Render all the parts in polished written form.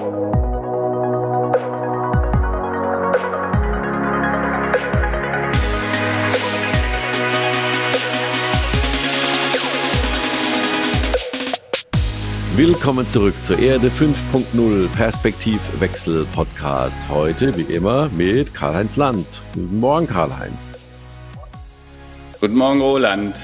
Willkommen zurück zur Erde 5.0 Perspektivwechsel Podcast. Heute wie immer mit Karl-Heinz Land. Guten Morgen, Karl-Heinz. Guten Morgen, Roland.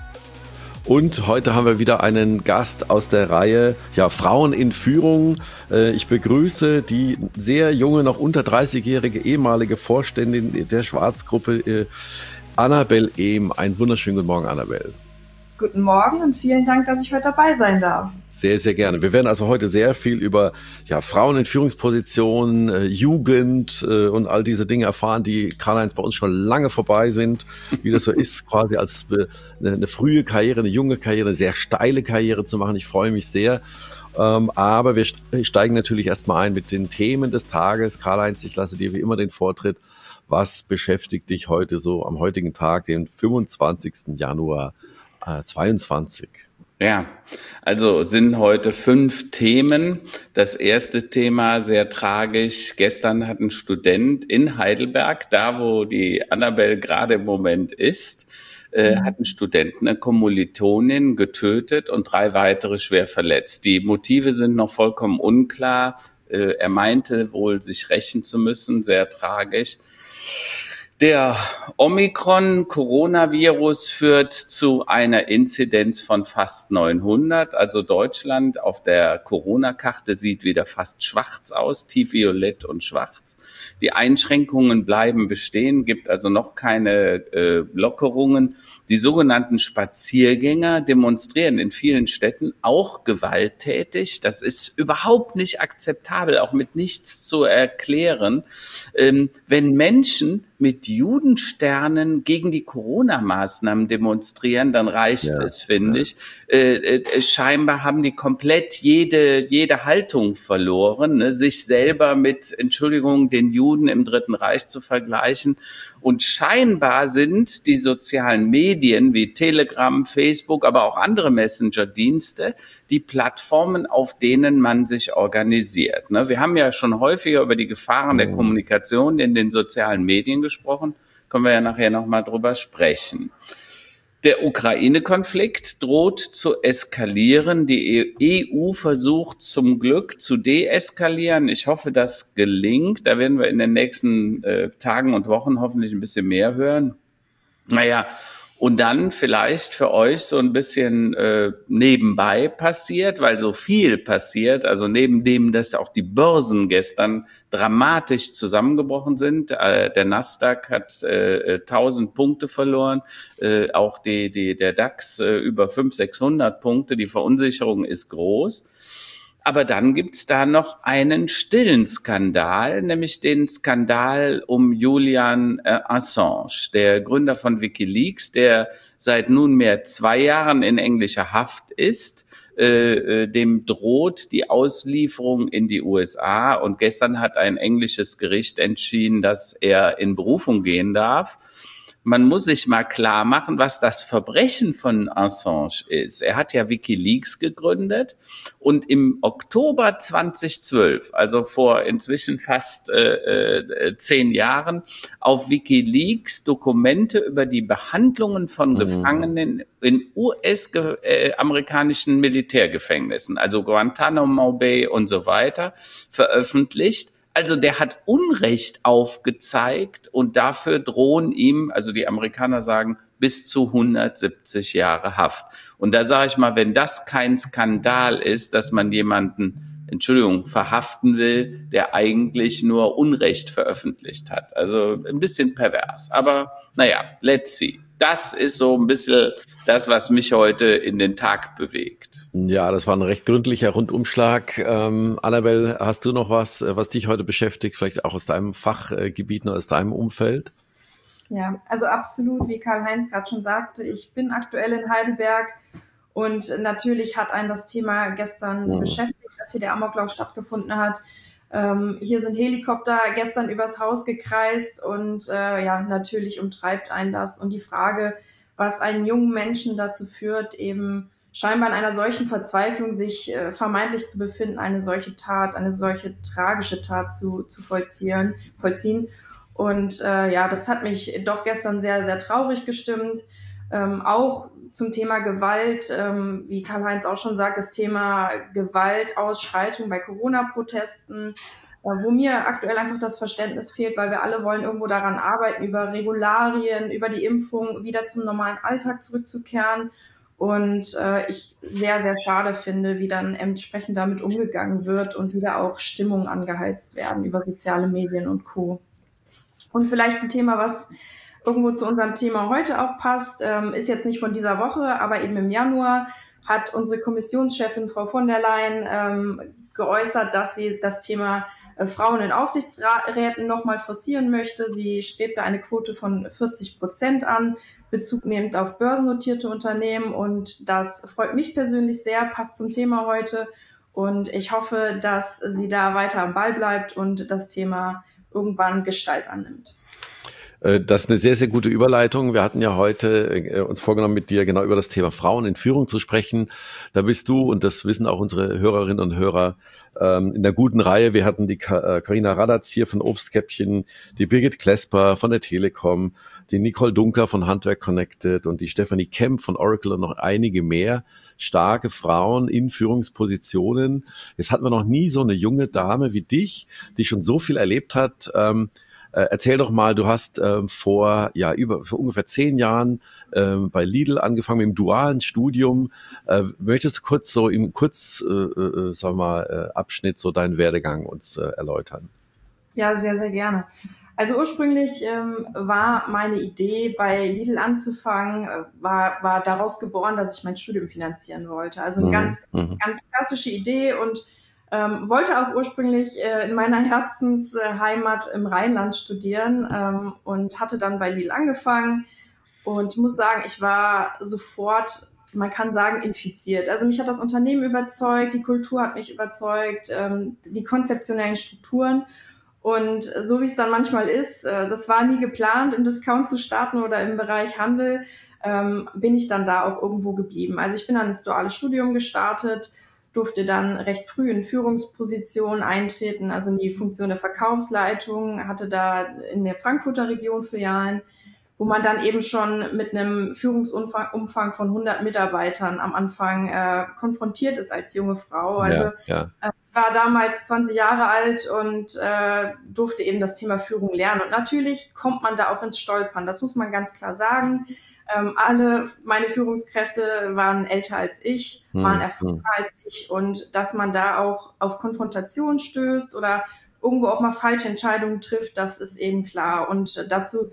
Und heute haben wir wieder einen Gast aus der Reihe Frauen in Führung. Ich begrüße die sehr junge, noch unter 30-jährige ehemalige Vorständin der Schwarzgruppe, Annabel Ehm. Einen wunderschönen guten Morgen, Annabel. Guten Morgen und vielen Dank, dass ich heute dabei sein darf. Sehr, sehr gerne. Wir werden also heute sehr viel über Frauen in Führungspositionen, Jugend und all diese Dinge erfahren, die Karl-Heinz bei uns schon lange vorbei sind, wie das so ist, quasi als eine frühe Karriere, eine junge Karriere, eine sehr steile Karriere zu machen. Ich freue mich sehr. Aber wir steigen natürlich erstmal ein mit den Themen des Tages. Karl-Heinz, ich lasse dir wie immer den Vortritt. Was beschäftigt dich heute so am heutigen Tag, den 25. Januar 22? Ja, also sind heute 5 Themen. Das erste Thema, sehr tragisch. Gestern hat ein Student in Heidelberg, da wo die Annabel gerade im Moment ist, hat ein Student eine Kommilitonin getötet und 3 weitere schwer verletzt. Die Motive sind noch vollkommen unklar. Er meinte wohl, sich rächen zu müssen, sehr tragisch. Der Omikron-Coronavirus führt zu einer Inzidenz von fast 900. Also Deutschland auf der Corona-Karte sieht wieder fast schwarz aus, tiefviolett und schwarz. Die Einschränkungen bleiben bestehen, gibt also noch keine Lockerungen. Die sogenannten Spaziergänger demonstrieren in vielen Städten auch gewalttätig. Das ist überhaupt nicht akzeptabel, auch mit nichts zu erklären. Wenn Menschen mit Judensternen gegen die Corona-Maßnahmen demonstrieren, dann reicht es, finde ich. Scheinbar haben die komplett jede Haltung verloren, ne? Sich selber mit, Entschuldigung, den Juden im Dritten Reich zu vergleichen. Und scheinbar sind die sozialen Medien wie Telegram, Facebook, aber auch andere Messenger-Dienste die Plattformen, auf denen man sich organisiert. Ne? Wir haben ja schon häufiger über die Gefahren der Kommunikation in den sozialen Medien gesprochen. Können wir ja nachher nochmal drüber sprechen. Der Ukraine-Konflikt droht zu eskalieren. Die EU versucht zum Glück zu deeskalieren. Ich hoffe, das gelingt. Da werden wir in den nächsten Tagen und Wochen hoffentlich ein bisschen mehr hören. Und dann vielleicht für euch so ein bisschen nebenbei passiert, weil so viel passiert, also neben dem, dass auch die Börsen gestern dramatisch zusammengebrochen sind. Der Nasdaq hat 1000 Punkte verloren, auch der DAX über 500-600 Punkte. Die Verunsicherung ist groß. Aber dann gibt's da noch einen stillen Skandal, nämlich den Skandal um Julian Assange, der Gründer von WikiLeaks, der seit nunmehr 2 Jahren in englischer Haft ist. Dem droht die Auslieferung in die USA. Und gestern hat ein englisches Gericht entschieden, dass er in Berufung gehen darf. Man muss sich mal klar machen, was das Verbrechen von Assange ist. Er hat ja WikiLeaks gegründet und im Oktober 2012, also vor inzwischen fast 10 Jahren, auf WikiLeaks Dokumente über die Behandlungen von Gefangenen in US-amerikanischen Militärgefängnissen, also Guantanamo Bay und so weiter, veröffentlicht. Also der hat Unrecht aufgezeigt und dafür drohen ihm, also die Amerikaner sagen, bis zu 170 Jahre Haft. Und da sage ich mal, wenn das kein Skandal ist, dass man jemanden, verhaften will, der eigentlich nur Unrecht veröffentlicht hat. Also ein bisschen pervers. Aber let's see. Das ist so ein bisschen das, was mich heute in den Tag bewegt. Ja, das war ein recht gründlicher Rundumschlag. Annabel, hast du noch was dich heute beschäftigt, vielleicht auch aus deinem Fachgebiet, aus deinem Umfeld? Ja, also absolut, wie Karl-Heinz gerade schon sagte, ich bin aktuell in Heidelberg und natürlich hat einen das Thema gestern beschäftigt, als hier der Amoklauf stattgefunden hat. Hier sind Helikopter gestern übers Haus gekreist und natürlich umtreibt einen das. Und die Frage, was einen jungen Menschen dazu führt, eben scheinbar in einer solchen Verzweiflung sich vermeintlich zu befinden, eine solche Tat, eine solche tragische Tat zu vollziehen. Und ja, das hat mich doch gestern sehr, sehr traurig gestimmt. Auch zum Thema Gewalt, wie Karl-Heinz auch schon sagt, das Thema Gewaltausschreitung bei Corona-Protesten, wo mir aktuell einfach das Verständnis fehlt, weil wir alle wollen irgendwo daran arbeiten, über Regularien, über die Impfung wieder zum normalen Alltag zurückzukehren. Und ich sehr, sehr schade finde, wie dann entsprechend damit umgegangen wird und wieder auch Stimmungen angeheizt werden über soziale Medien und Co. Und vielleicht ein Thema, was irgendwo zu unserem Thema heute auch passt, ist jetzt nicht von dieser Woche, aber eben im Januar hat unsere Kommissionschefin Frau von der Leyen geäußert, dass sie das Thema Frauen in Aufsichtsräten nochmal forcieren möchte. Sie strebte eine Quote von 40% an, Bezug nehmend auf börsennotierte Unternehmen. Und das freut mich persönlich sehr, passt zum Thema heute. Und ich hoffe, dass sie da weiter am Ball bleibt und das Thema irgendwann Gestalt annimmt. Das ist eine sehr, sehr gute Überleitung. Wir hatten ja heute uns vorgenommen, mit dir genau über das Thema Frauen in Führung zu sprechen. Da bist du, und das wissen auch unsere Hörerinnen und Hörer, in der guten Reihe. Wir hatten die Carina Radatz hier von Obstkäppchen, die Birgit Klesper von der Telekom, die Nicole Dunker von Handwerk Connected und die Stefanie Kemp von Oracle und noch einige mehr starke Frauen in Führungspositionen. Jetzt hatten wir noch nie so eine junge Dame wie dich, die schon so viel erlebt hat. Erzähl doch mal, du hast vor ungefähr 10 Jahren bei Lidl angefangen mit dem dualen Studium. Möchtest du kurz so im Abschnitt so deinen Werdegang uns erläutern? Ja, sehr, sehr gerne. Also ursprünglich war meine Idee, bei Lidl anzufangen, war daraus geboren, dass ich mein Studium finanzieren wollte. Also eine ganz klassische Idee und wollte auch ursprünglich in meiner Herzensheimat im Rheinland studieren und hatte dann bei Lidl angefangen und muss sagen, ich war sofort, man kann sagen, infiziert. Also mich hat das Unternehmen überzeugt, die Kultur hat mich überzeugt, die konzeptionellen Strukturen. Und so wie es dann manchmal ist, das war nie geplant, im Discount zu starten oder im Bereich Handel, bin ich dann da auch irgendwo geblieben. Also ich bin dann ins duale Studium gestartet, durfte dann recht früh in Führungspositionen eintreten, also in die Funktion der Verkaufsleitung, hatte da in der Frankfurter Region Filialen, wo man dann eben schon mit einem Führungsumfang von 100 Mitarbeitern am Anfang konfrontiert ist als junge Frau. Also ich war damals 20 Jahre alt und durfte eben das Thema Führung lernen. Und natürlich kommt man da auch ins Stolpern, das muss man ganz klar sagen. Alle meine Führungskräfte waren älter als ich, waren erfahrener als ich und dass man da auch auf Konfrontation stößt oder irgendwo auch mal falsche Entscheidungen trifft, das ist eben klar. Und dazu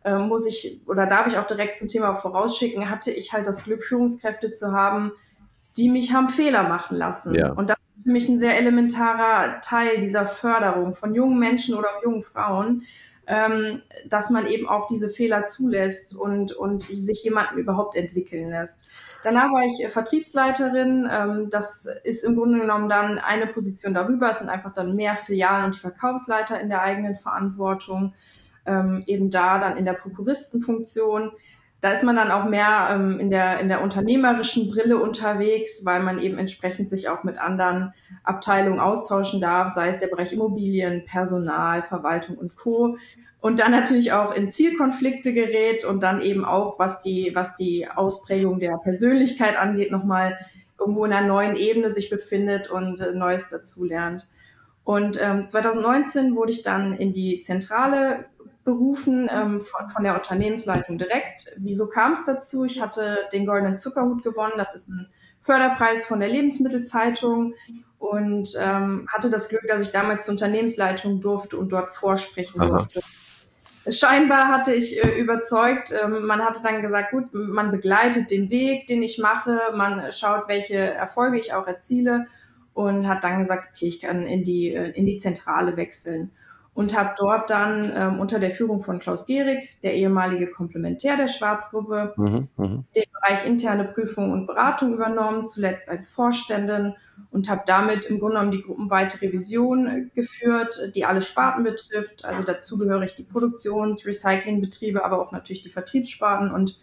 darf ich auch direkt zum Thema vorausschicken, hatte ich halt das Glück, Führungskräfte zu haben, die mich haben Fehler machen lassen. Ja. Und das ist für mich ein sehr elementarer Teil dieser Förderung von jungen Menschen oder auch jungen Frauen, dass man eben auch diese Fehler zulässt und sich jemanden überhaupt entwickeln lässt. Danach war ich Vertriebsleiterin. Das ist im Grunde genommen dann eine Position darüber. Es sind einfach dann mehr Filialen und die Verkaufsleiter in der eigenen Verantwortung. Eben da dann in der Prokuristenfunktion. Da ist man dann auch mehr in der unternehmerischen Brille unterwegs, weil man eben entsprechend sich auch mit anderen Abteilungen austauschen darf, sei es der Bereich Immobilien, Personal, Verwaltung und Co. Und dann natürlich auch in Zielkonflikte gerät und dann eben auch, was die Ausprägung der Persönlichkeit angeht, nochmal irgendwo in einer neuen Ebene sich befindet und Neues dazulernt. Und 2019 wurde ich dann in die Zentrale berufen von der Unternehmensleitung direkt. Wieso kam es dazu? Ich hatte den Goldenen Zuckerhut gewonnen. Das ist ein Förderpreis von der Lebensmittelzeitung und hatte das Glück, dass ich damals zur Unternehmensleitung durfte und dort vorsprechen durfte. Scheinbar hatte ich überzeugt, man hatte dann gesagt, gut, man begleitet den Weg, den ich mache, man schaut, welche Erfolge ich auch erziele und hat dann gesagt, okay, ich kann in die Zentrale wechseln. Und habe dort dann unter der Führung von Klaus Gehrig, der ehemalige Komplementär der Schwarzgruppe, den Bereich interne Prüfung und Beratung übernommen, zuletzt als Vorständin und habe damit im Grunde genommen die gruppenweite Revision geführt, die alle Sparten betrifft. Also dazu gehöre ich die Produktions-, Recyclingbetriebe, aber auch natürlich die Vertriebssparten und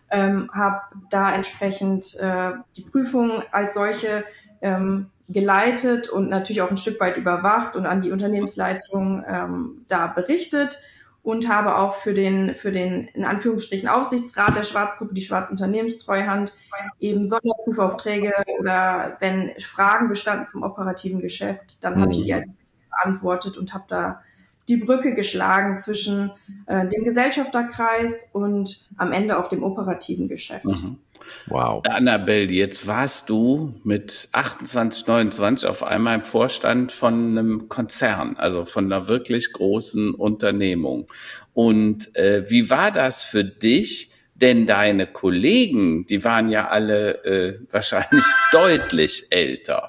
habe da entsprechend die Prüfung als solche geleitet und natürlich auch ein Stück weit überwacht und an die Unternehmensleitung da berichtet und habe auch für den in Anführungsstrichen Aufsichtsrat der Schwarzgruppe, die Schwarzunternehmenstreuhand, eben Sonderprüfaufträge oder wenn Fragen bestanden zum operativen Geschäft, dann habe ich die als beantwortet und habe da die Brücke geschlagen zwischen dem Gesellschafterkreis und am Ende auch dem operativen Geschäft. Wow. Annabelle, jetzt warst du mit 28, 29 auf einmal im Vorstand von einem Konzern, also von einer wirklich großen Unternehmung. Und wie war das für dich? Denn deine Kollegen, die waren ja alle wahrscheinlich deutlich älter.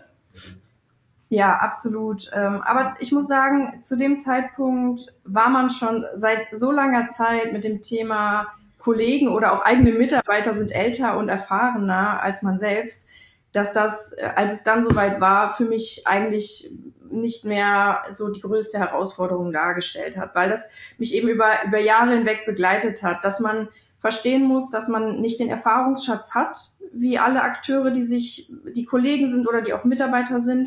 Ja, absolut. Aber ich muss sagen, zu dem Zeitpunkt war man schon seit so langer Zeit mit dem Thema Kollegen oder auch eigene Mitarbeiter sind älter und erfahrener als man selbst, dass das, als es dann soweit war, für mich eigentlich nicht mehr so die größte Herausforderung dargestellt hat, weil das mich eben über Jahre hinweg begleitet hat, dass man verstehen muss, dass man nicht den Erfahrungsschatz hat, wie alle Akteure, die Kollegen sind oder die auch Mitarbeiter sind,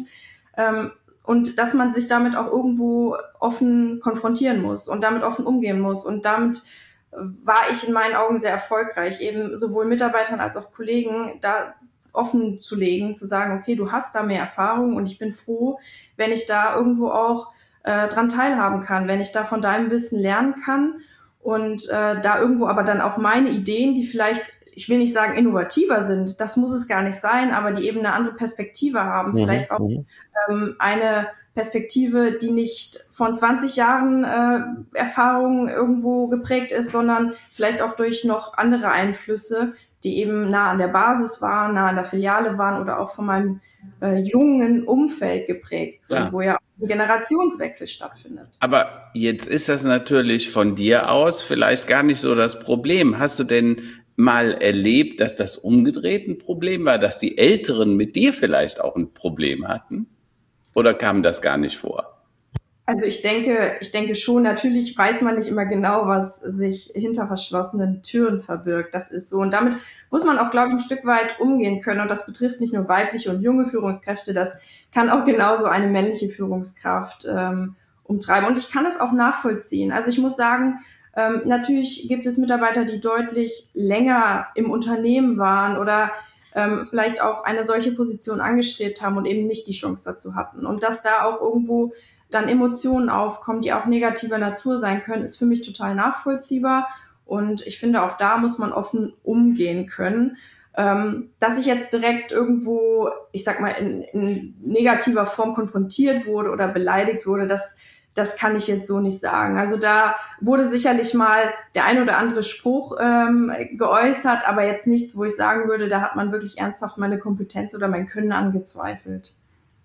und dass man sich damit auch irgendwo offen konfrontieren muss und damit offen umgehen muss. Und damit war ich in meinen Augen sehr erfolgreich, eben sowohl Mitarbeitern als auch Kollegen da offen zu legen, zu sagen, okay, du hast da mehr Erfahrung und ich bin froh, wenn ich da irgendwo auch dran teilhaben kann, wenn ich da von deinem Wissen lernen kann und da irgendwo aber dann auch meine Ideen, die vielleicht, ich will nicht sagen innovativer sind, das muss es gar nicht sein, aber die eben eine andere Perspektive haben, vielleicht auch eine Perspektive, die nicht von 20 Jahren Erfahrung irgendwo geprägt ist, sondern vielleicht auch durch noch andere Einflüsse, die eben nah an der Basis waren, nah an der Filiale waren oder auch von meinem jungen Umfeld geprägt sind, wo ja ein Generationswechsel stattfindet. Aber jetzt ist das natürlich von dir aus vielleicht gar nicht so das Problem. Hast du denn mal erlebt, dass das umgedreht ein Problem war, dass die Älteren mit dir vielleicht auch ein Problem hatten? Oder kam das gar nicht vor? Also ich denke schon, natürlich weiß man nicht immer genau, was sich hinter verschlossenen Türen verbirgt. Das ist so. Und damit muss man auch, glaube ich, ein Stück weit umgehen können. Und das betrifft nicht nur weibliche und junge Führungskräfte, das kann auch genauso eine männliche Führungskraft umtreiben. Und ich kann es auch nachvollziehen. Also ich muss sagen, natürlich gibt es Mitarbeiter, die deutlich länger im Unternehmen waren oder vielleicht auch eine solche Position angestrebt haben und eben nicht die Chance dazu hatten. Und dass da auch irgendwo dann Emotionen aufkommen, die auch negativer Natur sein können, ist für mich total nachvollziehbar. Und ich finde, auch da muss man offen umgehen können. Dass ich jetzt direkt irgendwo, ich sag mal, in negativer Form konfrontiert wurde oder beleidigt wurde, das kann ich jetzt so nicht sagen. Also da wurde sicherlich mal der ein oder andere Spruch geäußert, aber jetzt nichts, wo ich sagen würde, da hat man wirklich ernsthaft meine Kompetenz oder mein Können angezweifelt.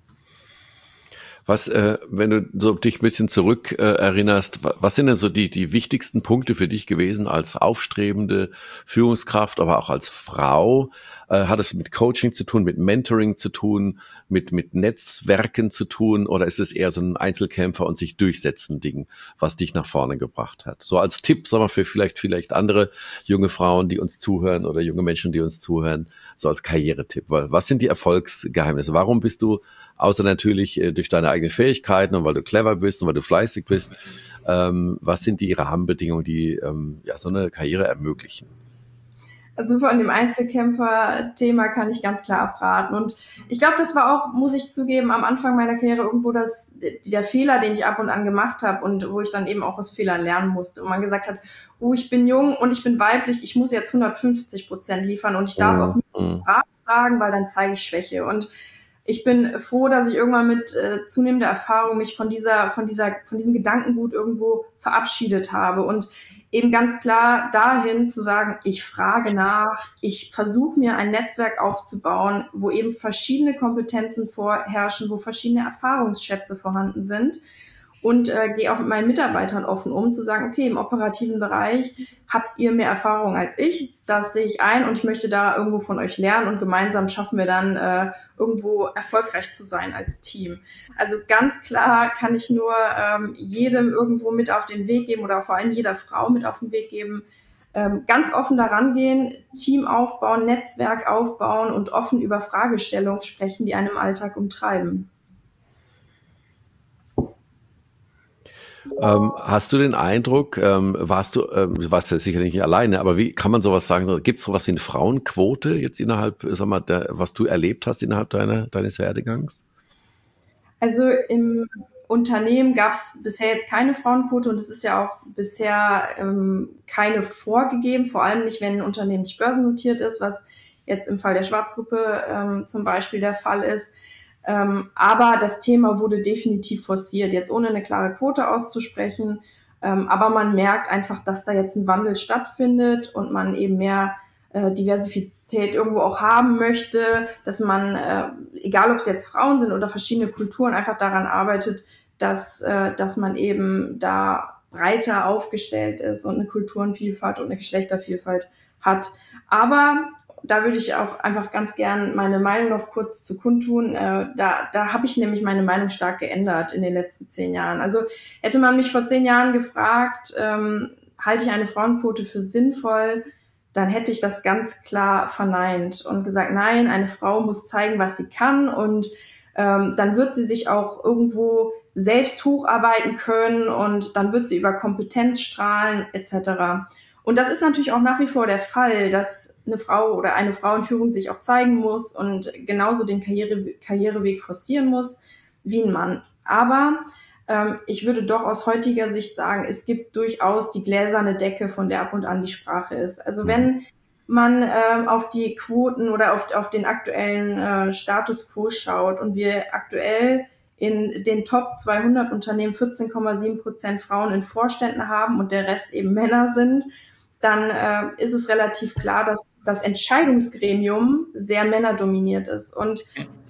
Was, wenn du so dich ein bisschen zurück erinnerst, was sind denn so die wichtigsten Punkte für dich gewesen als aufstrebende Führungskraft, aber auch als Frau? Hat es mit Coaching zu tun, mit Mentoring zu tun, mit Netzwerken zu tun, oder ist es eher so ein Einzelkämpfer und sich durchsetzen Ding, was dich nach vorne gebracht hat? So als Tipp, sagen wir, für vielleicht andere junge Frauen, die uns zuhören oder junge Menschen, die uns zuhören, so als Karrieretipp. Was sind die Erfolgsgeheimnisse? Warum bist du, außer natürlich durch deine eigenen Fähigkeiten und weil du clever bist und weil du fleißig bist, was sind die Rahmenbedingungen, die so eine Karriere ermöglichen? Also von dem Einzelkämpfer-Thema kann ich ganz klar abraten. Und ich glaube, das war auch, muss ich zugeben, am Anfang meiner Karriere irgendwo der Fehler, den ich ab und an gemacht habe und wo ich dann eben auch aus Fehlern lernen musste. Und man gesagt hat, oh, ich bin jung und ich bin weiblich, ich muss jetzt 150% liefern und ich darf auch nicht Rat fragen, weil dann zeige ich Schwäche. Und ich bin froh, dass ich irgendwann mit zunehmender Erfahrung mich von diesem Gedankengut irgendwo verabschiedet habe und eben ganz klar dahin zu sagen, ich frage nach, ich versuche mir ein Netzwerk aufzubauen, wo eben verschiedene Kompetenzen vorherrschen, wo verschiedene Erfahrungsschätze vorhanden sind und gehe auch mit meinen Mitarbeitern offen um, zu sagen, okay, im operativen Bereich habt ihr mehr Erfahrung als ich, das sehe ich ein und ich möchte da irgendwo von euch lernen und gemeinsam schaffen wir dann irgendwo erfolgreich zu sein als Team. Also ganz klar kann ich nur jedem irgendwo mit auf den Weg geben oder vor allem jeder Frau mit auf den Weg geben, Ganz offen daran gehen, Team aufbauen, Netzwerk aufbauen und offen über Fragestellungen sprechen, die einen im Alltag umtreiben. Hast du den Eindruck, du warst ja sicherlich nicht alleine, aber wie kann man sowas sagen? Gibt es sowas wie eine Frauenquote jetzt innerhalb, sag mal, was du erlebt hast innerhalb deines Werdegangs? Also im Unternehmen gab es bisher jetzt keine Frauenquote und es ist ja auch bisher keine vorgegeben, vor allem nicht, wenn ein Unternehmen nicht börsennotiert ist, was jetzt im Fall der Schwarzgruppe zum Beispiel der Fall ist. Aber das Thema wurde definitiv forciert, jetzt ohne eine klare Quote auszusprechen. Aber man merkt einfach, dass da jetzt ein Wandel stattfindet und man eben mehr Diversität irgendwo auch haben möchte, dass man, egal ob es jetzt Frauen sind oder verschiedene Kulturen, einfach daran arbeitet, dass man eben da breiter aufgestellt ist und eine Kulturenvielfalt und eine Geschlechtervielfalt hat. Aber da würde ich auch einfach ganz gern meine Meinung noch kurz zu kundtun. Da habe ich nämlich meine Meinung stark geändert in den letzten 10 Jahren. Also hätte man mich vor 10 Jahren gefragt, halte ich eine Frauenquote für sinnvoll, dann hätte ich das ganz klar verneint und gesagt, nein, eine Frau muss zeigen, was sie kann und dann wird sie sich auch irgendwo selbst hocharbeiten können und dann wird sie über Kompetenz strahlen etc. Und das ist natürlich auch nach wie vor der Fall, dass eine Frau oder eine Frau in Führung sich auch zeigen muss und genauso den Karriereweg forcieren muss wie ein Mann. Aber ich würde doch aus heutiger Sicht sagen, es gibt durchaus die gläserne Decke, von der ab und an die Sprache ist. Also wenn man auf die Quoten oder auf den aktuellen Status quo schaut und wir aktuell in den Top 200 Unternehmen 14,7% Frauen in Vorständen haben und der Rest eben Männer sind, dann ist es relativ klar, dass das Entscheidungsgremium sehr männerdominiert ist. Und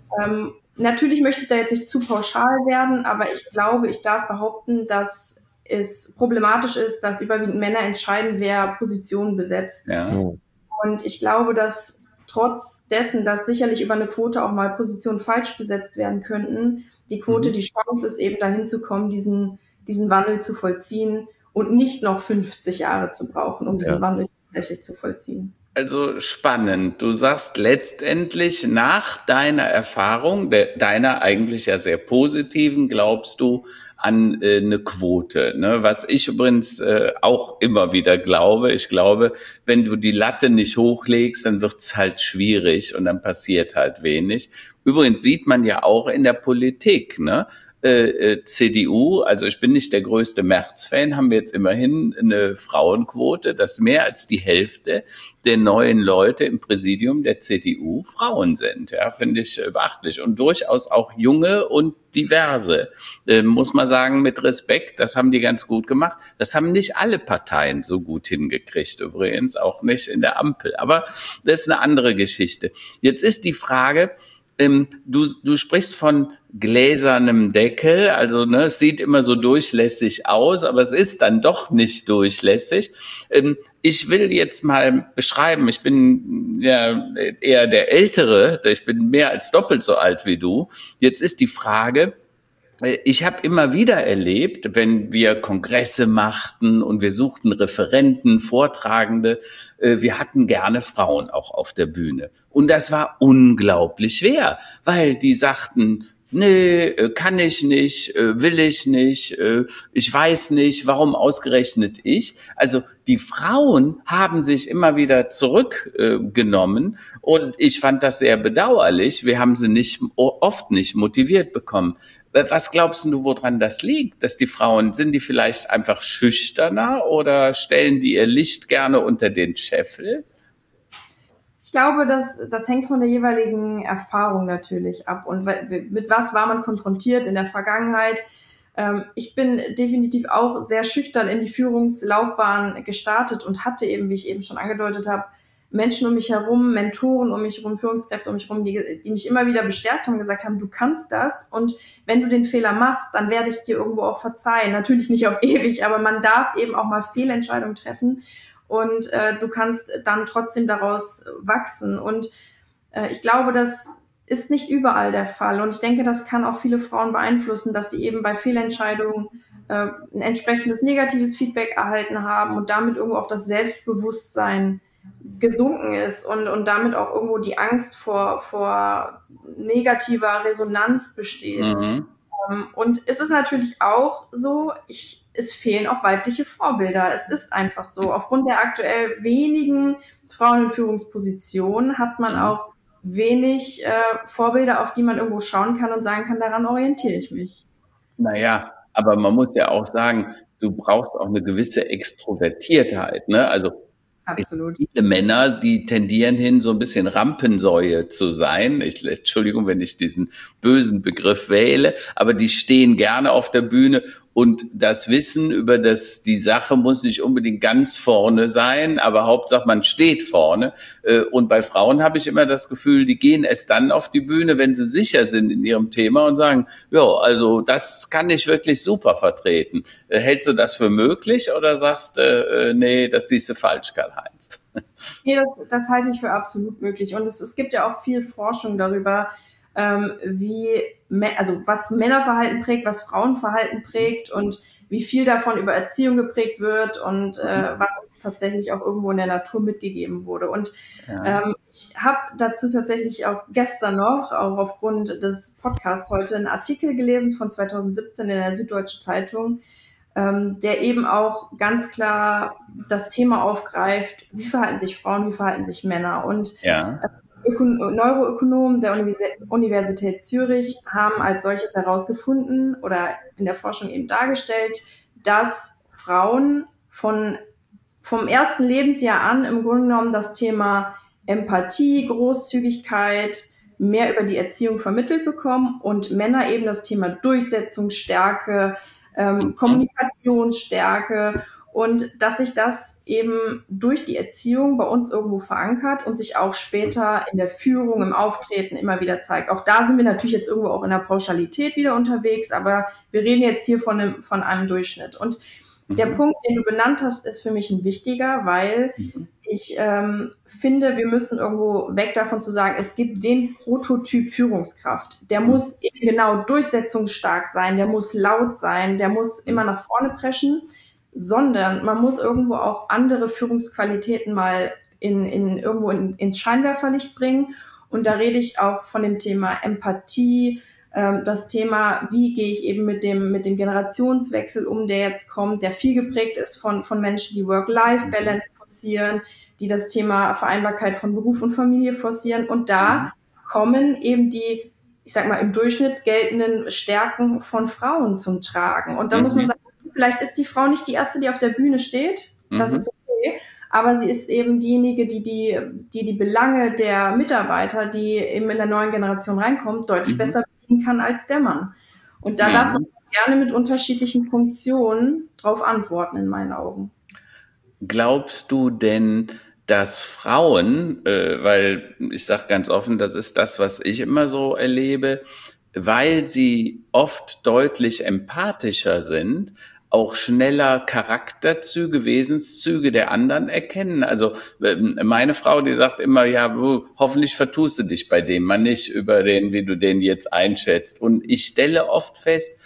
natürlich möchte ich da jetzt nicht zu pauschal werden, aber ich glaube, ich darf behaupten, dass es problematisch ist, dass überwiegend Männer entscheiden, wer Positionen besetzt. Ja. Und ich glaube, dass trotz dessen, dass sicherlich über eine Quote auch mal Positionen falsch besetzt werden könnten, die Quote die Chance ist, eben dahin zu kommen, diesen Wandel zu vollziehen und nicht noch 50 Jahre zu brauchen, um diesen Wandel tatsächlich zu vollziehen. Also spannend. Du sagst letztendlich nach deiner Erfahrung, deiner eigentlich ja sehr positiven, glaubst du an eine Quote. Ne? Was ich übrigens auch immer wieder glaube. Ich glaube, wenn du die Latte nicht hochlegst, dann wird's halt schwierig und dann passiert halt wenig. Übrigens sieht man ja auch in der Politik, ne? CDU, also ich bin nicht der größte Merz-Fan, haben wir jetzt immerhin eine Frauenquote, dass mehr als die Hälfte der neuen Leute im Präsidium der CDU Frauen sind. Ja, finde ich beachtlich und durchaus auch junge und diverse, muss man sagen, mit Respekt. Das haben die ganz gut gemacht. Das haben nicht alle Parteien so gut hingekriegt, übrigens auch nicht in der Ampel. Aber das ist eine andere Geschichte. Jetzt ist die Frage, du sprichst von gläsernem Deckel, also ne, es sieht immer so durchlässig aus, aber es ist dann doch nicht durchlässig. Ich will jetzt mal beschreiben, ich bin ja eher der Ältere, ich bin mehr als doppelt so alt wie du. Jetzt ist die Frage, ich habe immer wieder erlebt, wenn wir Kongresse machten und wir suchten Referenten, Vortragende, wir hatten gerne Frauen auch auf der Bühne. Und das war unglaublich schwer, weil die sagten, nee, kann ich nicht, will ich nicht, ich weiß nicht, warum ausgerechnet ich? Also die Frauen haben sich immer wieder zurückgenommen und ich fand das sehr bedauerlich. Wir haben sie oft nicht motiviert bekommen. Was glaubst du, woran das liegt, dass die Frauen, sind die vielleicht einfach schüchterner oder stellen die ihr Licht gerne unter den Scheffel? Ich glaube, das hängt von der jeweiligen Erfahrung natürlich ab und mit was war man konfrontiert in der Vergangenheit. Ich bin definitiv auch sehr schüchtern in die Führungslaufbahn gestartet und hatte eben, wie ich eben schon angedeutet habe, Menschen um mich herum, Mentoren um mich herum, Führungskräfte um mich herum, die mich immer wieder bestärkt haben, gesagt haben, du kannst das und wenn du den Fehler machst, dann werde ich es dir irgendwo auch verzeihen. Natürlich nicht auf ewig, aber man darf eben auch mal Fehlentscheidungen treffen und du kannst dann trotzdem daraus wachsen. Und ich glaube, das ist nicht überall der Fall und ich denke, das kann auch viele Frauen beeinflussen, dass sie eben bei Fehlentscheidungen ein entsprechendes negatives Feedback erhalten haben und damit irgendwo auch das Selbstbewusstsein gesunken ist und damit auch irgendwo die Angst vor negativer Resonanz besteht. Und es ist natürlich auch so, es fehlen auch weibliche Vorbilder. Es ist einfach so. Aufgrund der aktuell wenigen Frauen in Führungspositionen hat man auch wenig Vorbilder, auf die man irgendwo schauen kann und sagen kann, daran orientiere ich mich. Naja, aber man muss ja auch sagen, du brauchst auch eine gewisse Extrovertiertheit, ne? Also Absolut. viele Männer, die tendieren hin, so ein bisschen Rampensäue zu sein. Entschuldigung, wenn ich diesen bösen Begriff wähle, aber die stehen gerne auf der Bühne und das Wissen über die Sache muss nicht unbedingt ganz vorne sein, aber Hauptsache man steht vorne. Und bei Frauen habe ich immer das Gefühl, die gehen erst dann auf die Bühne, wenn sie sicher sind in ihrem Thema und sagen, ja, also das kann ich wirklich super vertreten. Hältst du das für möglich oder sagst du, nee, das siehst du falsch, Karl-Heinz? Nee, das halte ich für absolut möglich. Und es gibt ja auch viel Forschung darüber, was Männerverhalten prägt, was Frauenverhalten prägt und wie viel davon über Erziehung geprägt wird und was uns tatsächlich auch irgendwo in der Natur mitgegeben wurde. Und ich habe dazu tatsächlich auch gestern noch, auch aufgrund des Podcasts heute, einen Artikel gelesen von 2017 in der Süddeutschen Zeitung, der eben auch ganz klar das Thema aufgreift, wie verhalten sich Frauen, wie verhalten sich Männer. Und Neuroökonomen der Universität Zürich haben als solches herausgefunden oder in der Forschung eben dargestellt, dass Frauen vom ersten Lebensjahr an im Grunde genommen das Thema Empathie, Großzügigkeit mehr über die Erziehung vermittelt bekommen und Männer eben das Thema Durchsetzungsstärke, Kommunikationsstärke und dass sich das eben durch die Erziehung bei uns irgendwo verankert und sich auch später in der Führung, im Auftreten immer wieder zeigt. Auch da sind wir natürlich jetzt irgendwo auch in der Pauschalität wieder unterwegs, aber wir reden jetzt hier von einem Durchschnitt. Und der Punkt, den du benannt hast, ist für mich ein wichtiger, weil ich finde, wir müssen irgendwo weg davon zu sagen, es gibt den Prototyp Führungskraft. Der muss eben genau durchsetzungsstark sein, der muss laut sein, der muss immer nach vorne preschen, sondern man muss irgendwo auch andere Führungsqualitäten mal irgendwo ins Scheinwerferlicht bringen. Und da rede ich auch von dem Thema Empathie, das Thema, wie gehe ich eben mit dem Generationswechsel um, der jetzt kommt, der viel geprägt ist von Menschen, die Work-Life-Balance forcieren, die das Thema Vereinbarkeit von Beruf und Familie forcieren. Und da kommen eben die, ich sag mal, im Durchschnitt geltenden Stärken von Frauen zum Tragen. Und da muss man sagen, vielleicht ist die Frau nicht die erste, die auf der Bühne steht. Das ist okay. Aber sie ist eben diejenige, die Belange der Mitarbeiter, die eben in der neuen Generation reinkommt, deutlich besser bedienen kann als der Mann. Und da darf man gerne mit unterschiedlichen Funktionen drauf antworten, in meinen Augen. Glaubst du denn, dass Frauen, weil ich sage ganz offen, das ist das, was ich immer so erlebe, weil sie oft deutlich empathischer sind, auch schneller Charakterzüge, Wesenszüge der anderen erkennen. Also meine Frau, die sagt immer, ja, hoffentlich vertust du dich bei dem mal nicht über den, wie du den jetzt einschätzt. Und ich stelle oft fest,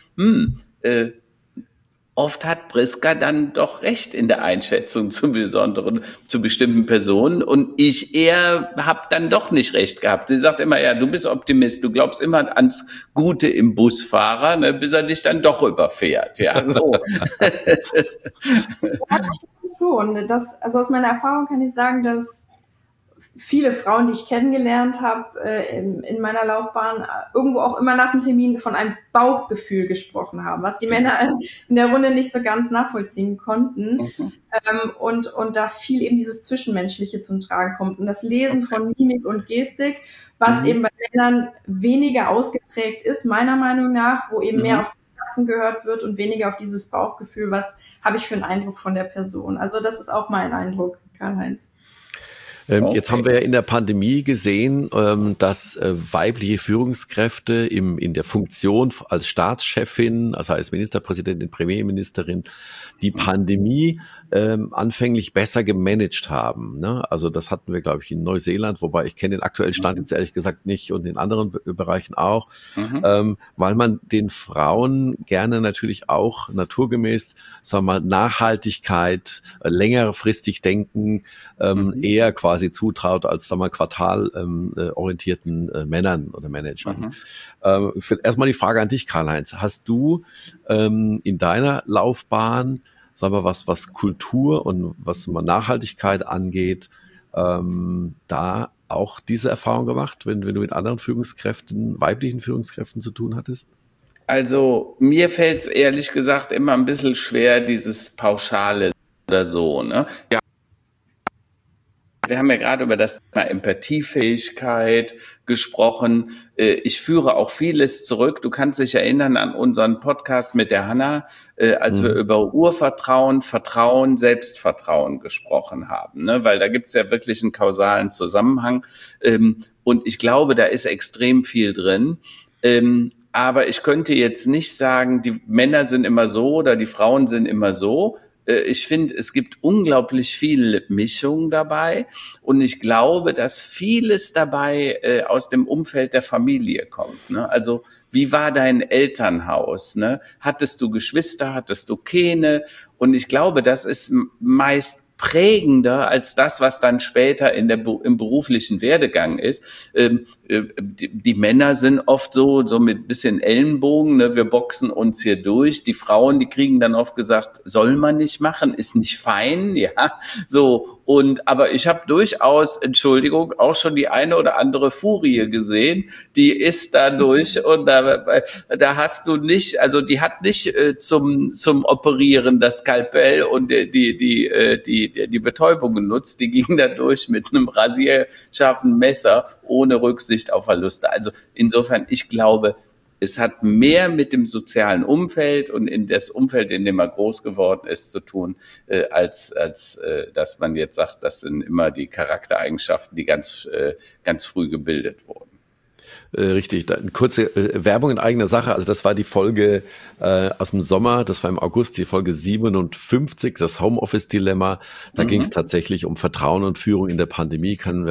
oft hat Priska dann doch recht in der Einschätzung zu bestimmten Personen und ich eher habe dann doch nicht recht gehabt. Sie sagt immer, ja, du bist Optimist, du glaubst immer ans Gute im Busfahrer, ne, bis er dich dann doch überfährt. Ja, so. Also aus meiner Erfahrung kann ich sagen, dass viele Frauen, die ich kennengelernt habe in meiner Laufbahn, irgendwo auch immer nach dem Termin von einem Bauchgefühl gesprochen haben, was die Männer in der Runde nicht so ganz nachvollziehen konnten. Und da viel eben dieses Zwischenmenschliche zum Tragen kommt. Und das Lesen von Mimik und Gestik, was eben bei Männern weniger ausgeprägt ist, meiner Meinung nach, wo eben mehr auf die Fakten gehört wird und weniger auf dieses Bauchgefühl, was habe ich für einen Eindruck von der Person. Also das ist auch mein Eindruck, Karl-Heinz. Jetzt haben wir ja in der Pandemie gesehen, dass weibliche Führungskräfte in der Funktion als Staatschefin, also als Ministerpräsidentin, Premierministerin, die Pandemie anfänglich besser gemanagt haben. Ne? Also das hatten wir, glaube ich, in Neuseeland, wobei ich kenne den aktuellen Stand jetzt ehrlich gesagt nicht und in anderen Bereichen auch, weil man den Frauen gerne natürlich auch naturgemäß, sagen wir mal, Nachhaltigkeit, längerfristig denken, eher quasi zutraut als, sagen wir mal, quartalorientierten Männern oder Managern. Erstmal die Frage an dich, Karl-Heinz. Hast du in deiner Laufbahn, sagen wir, was Kultur und was Nachhaltigkeit angeht, da auch diese Erfahrung gemacht, wenn du mit anderen Führungskräften, weiblichen Führungskräften zu tun hattest? Also mir fällt es ehrlich gesagt immer ein bisschen schwer, dieses Pauschale oder so. Ne? Ja. Wir haben ja gerade über das Thema Empathiefähigkeit gesprochen. Ich führe auch vieles zurück. Du kannst dich erinnern an unseren Podcast mit der Hanna, als wir über Urvertrauen, Vertrauen, Selbstvertrauen gesprochen haben. Ne? Weil da gibt's ja wirklich einen kausalen Zusammenhang. Und ich glaube, da ist extrem viel drin. Aber ich könnte jetzt nicht sagen, die Männer sind immer so oder die Frauen sind immer so. Ich finde, es gibt unglaublich viel Mischung dabei und ich glaube, dass vieles dabei aus dem Umfeld der Familie kommt. Ne? Also wie war dein Elternhaus? Ne? Hattest du Geschwister? Hattest du keine? Und ich glaube, das ist meist prägender als das, was dann später im beruflichen Werdegang ist. Die Männer sind oft so mit bisschen Ellenbogen, ne? Wir boxen uns hier durch. Die Frauen, die kriegen dann oft gesagt, soll man nicht machen, ist nicht fein, ja, so. Aber ich habe durchaus, Entschuldigung, auch schon die eine oder andere Furie gesehen, die ist da durch und da hast du nicht, also die hat nicht zum Operieren das Skalpell und die Betäubung genutzt, die ging da durch mit einem rasierscharfen Messer ohne Rücksicht auf Verluste. Also insofern, ich glaube, es hat mehr mit dem sozialen Umfeld und in das Umfeld, in dem man groß geworden ist, zu tun, als dass man jetzt sagt, das sind immer die Charaktereigenschaften, die ganz früh gebildet wurden. Richtig, eine kurze Werbung in eigener Sache. Also das war die Folge aus dem Sommer, das war im August, die Folge 57, das Homeoffice-Dilemma. Da ging es tatsächlich um Vertrauen und Führung in der Pandemie. Kann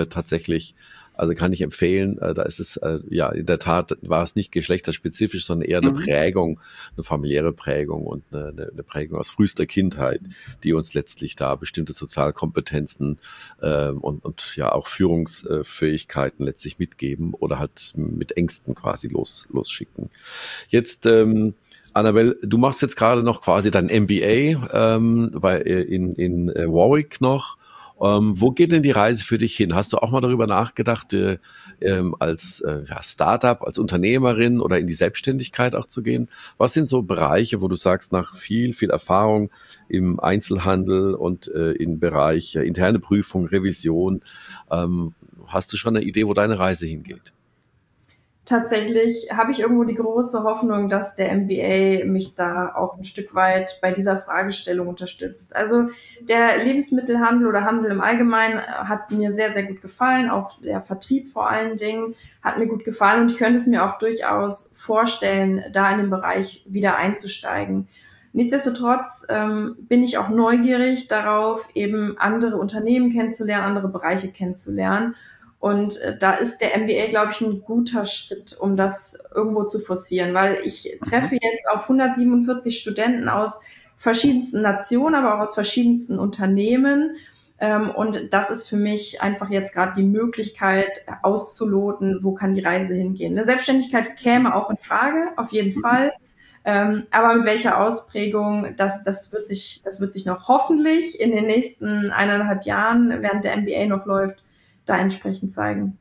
ich empfehlen. Da ist es, ja, in der Tat war es nicht geschlechterspezifisch, sondern eher eine Prägung, eine familiäre Prägung und eine Prägung aus frühester Kindheit, die uns letztlich da bestimmte Sozialkompetenzen und ja auch Führungsfähigkeiten letztlich mitgeben oder halt mit Ängsten quasi losschicken. Jetzt, Annabelle, du machst jetzt gerade noch quasi dein MBA in Warwick noch. Wo geht denn die Reise für dich hin? Hast du auch mal darüber nachgedacht, als Startup, als Unternehmerin oder in die Selbstständigkeit auch zu gehen? Was sind so Bereiche, wo du sagst, nach viel Erfahrung im Einzelhandel und im Bereich interne Prüfung, Revision, hast du schon eine Idee, wo deine Reise hingeht? Tatsächlich habe ich irgendwo die große Hoffnung, dass der MBA mich da auch ein Stück weit bei dieser Fragestellung unterstützt. Also der Lebensmittelhandel oder Handel im Allgemeinen hat mir sehr, sehr gut gefallen. Auch der Vertrieb vor allen Dingen hat mir gut gefallen und ich könnte es mir auch durchaus vorstellen, da in den Bereich wieder einzusteigen. Nichtsdestotrotz bin ich auch neugierig darauf, eben andere Unternehmen kennenzulernen, andere Bereiche kennenzulernen. Und da ist der MBA, glaube ich, ein guter Schritt, um das irgendwo zu forcieren, weil ich treffe jetzt auf 147 Studenten aus verschiedensten Nationen, aber auch aus verschiedensten Unternehmen. Und das ist für mich einfach jetzt gerade die Möglichkeit auszuloten, wo kann die Reise hingehen. Eine Selbstständigkeit käme auch in Frage, auf jeden Fall. Aber mit welcher Ausprägung, das wird sich noch hoffentlich in den nächsten 1,5 Jahren, während der MBA noch läuft, da entsprechend zeigen.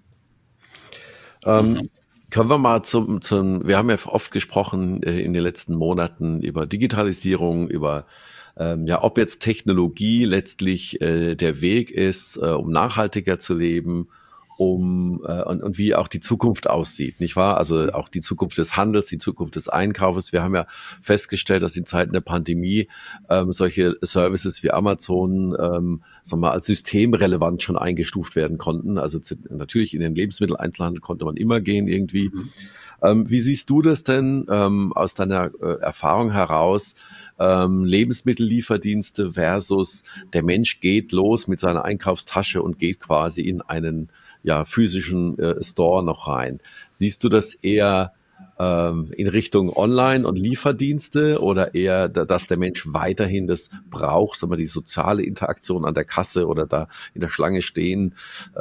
Können wir mal wir haben ja oft gesprochen in den letzten Monaten über Digitalisierung, über ob jetzt Technologie letztlich der Weg ist, um nachhaltiger zu leben und wie auch die Zukunft aussieht, nicht wahr? Also auch die Zukunft des Handels, die Zukunft des Einkaufes. Wir haben ja festgestellt, dass in Zeiten der Pandemie solche Services wie Amazon sagen wir mal, als systemrelevant schon eingestuft werden konnten. Also natürlich in den Lebensmitteleinzelhandel konnte man immer gehen irgendwie. Wie siehst du das denn aus deiner Erfahrung heraus? Lebensmittellieferdienste versus der Mensch geht los mit seiner Einkaufstasche und geht quasi in einen physischen Store noch rein. Siehst du das eher in Richtung Online- und Lieferdienste oder eher, dass der Mensch weiterhin das braucht, sagen wir, die soziale Interaktion an der Kasse oder da in der Schlange stehen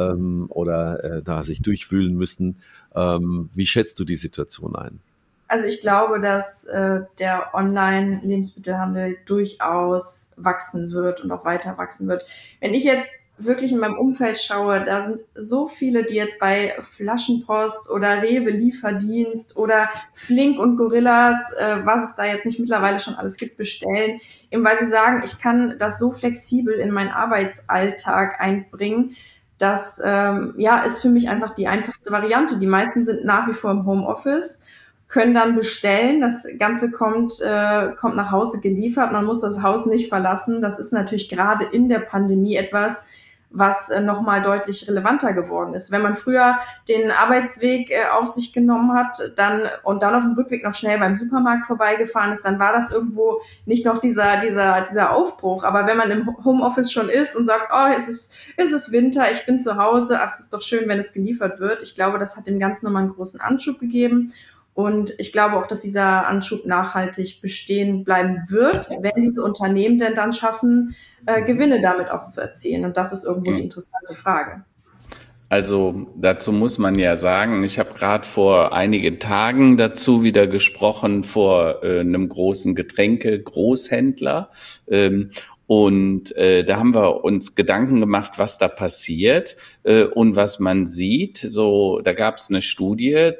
oder da sich durchwühlen müssen? Wie schätzt du die Situation ein? Also ich glaube, dass der Online-Lebensmittelhandel durchaus wachsen wird und auch weiter wachsen wird. Wenn ich jetzt wirklich in meinem Umfeld schaue, da sind so viele, die jetzt bei Flaschenpost oder Rewe Lieferdienst oder Flink und Gorillas, was es da jetzt nicht mittlerweile schon alles gibt, bestellen, eben weil sie sagen, ich kann das so flexibel in meinen Arbeitsalltag einbringen. Das ist für mich einfach die einfachste Variante. Die meisten sind nach wie vor im Homeoffice, können dann bestellen. Das Ganze kommt nach Hause geliefert. Man muss das Haus nicht verlassen. Das ist natürlich gerade in der Pandemie etwas, was nochmal deutlich relevanter geworden ist. Wenn man früher den Arbeitsweg auf sich genommen hat, dann auf dem Rückweg noch schnell beim Supermarkt vorbeigefahren ist, dann war das irgendwo nicht noch dieser Aufbruch. Aber wenn man im Homeoffice schon ist und sagt, oh, es ist Winter, ich bin zu Hause, ach, es ist doch schön, wenn es geliefert wird. Ich glaube, das hat dem Ganzen nochmal einen großen Anschub gegeben. Und ich glaube auch, dass dieser Anschub nachhaltig bestehen bleiben wird, wenn diese Unternehmen denn dann schaffen, Gewinne damit auch zu erzielen. Und das ist irgendwo die interessante Frage. Also dazu muss man ja sagen, ich habe gerade vor einigen Tagen dazu wieder gesprochen vor einem großen Getränke-Großhändler. Und da haben wir uns Gedanken gemacht, was da passiert und was man sieht. So, da gab es eine Studie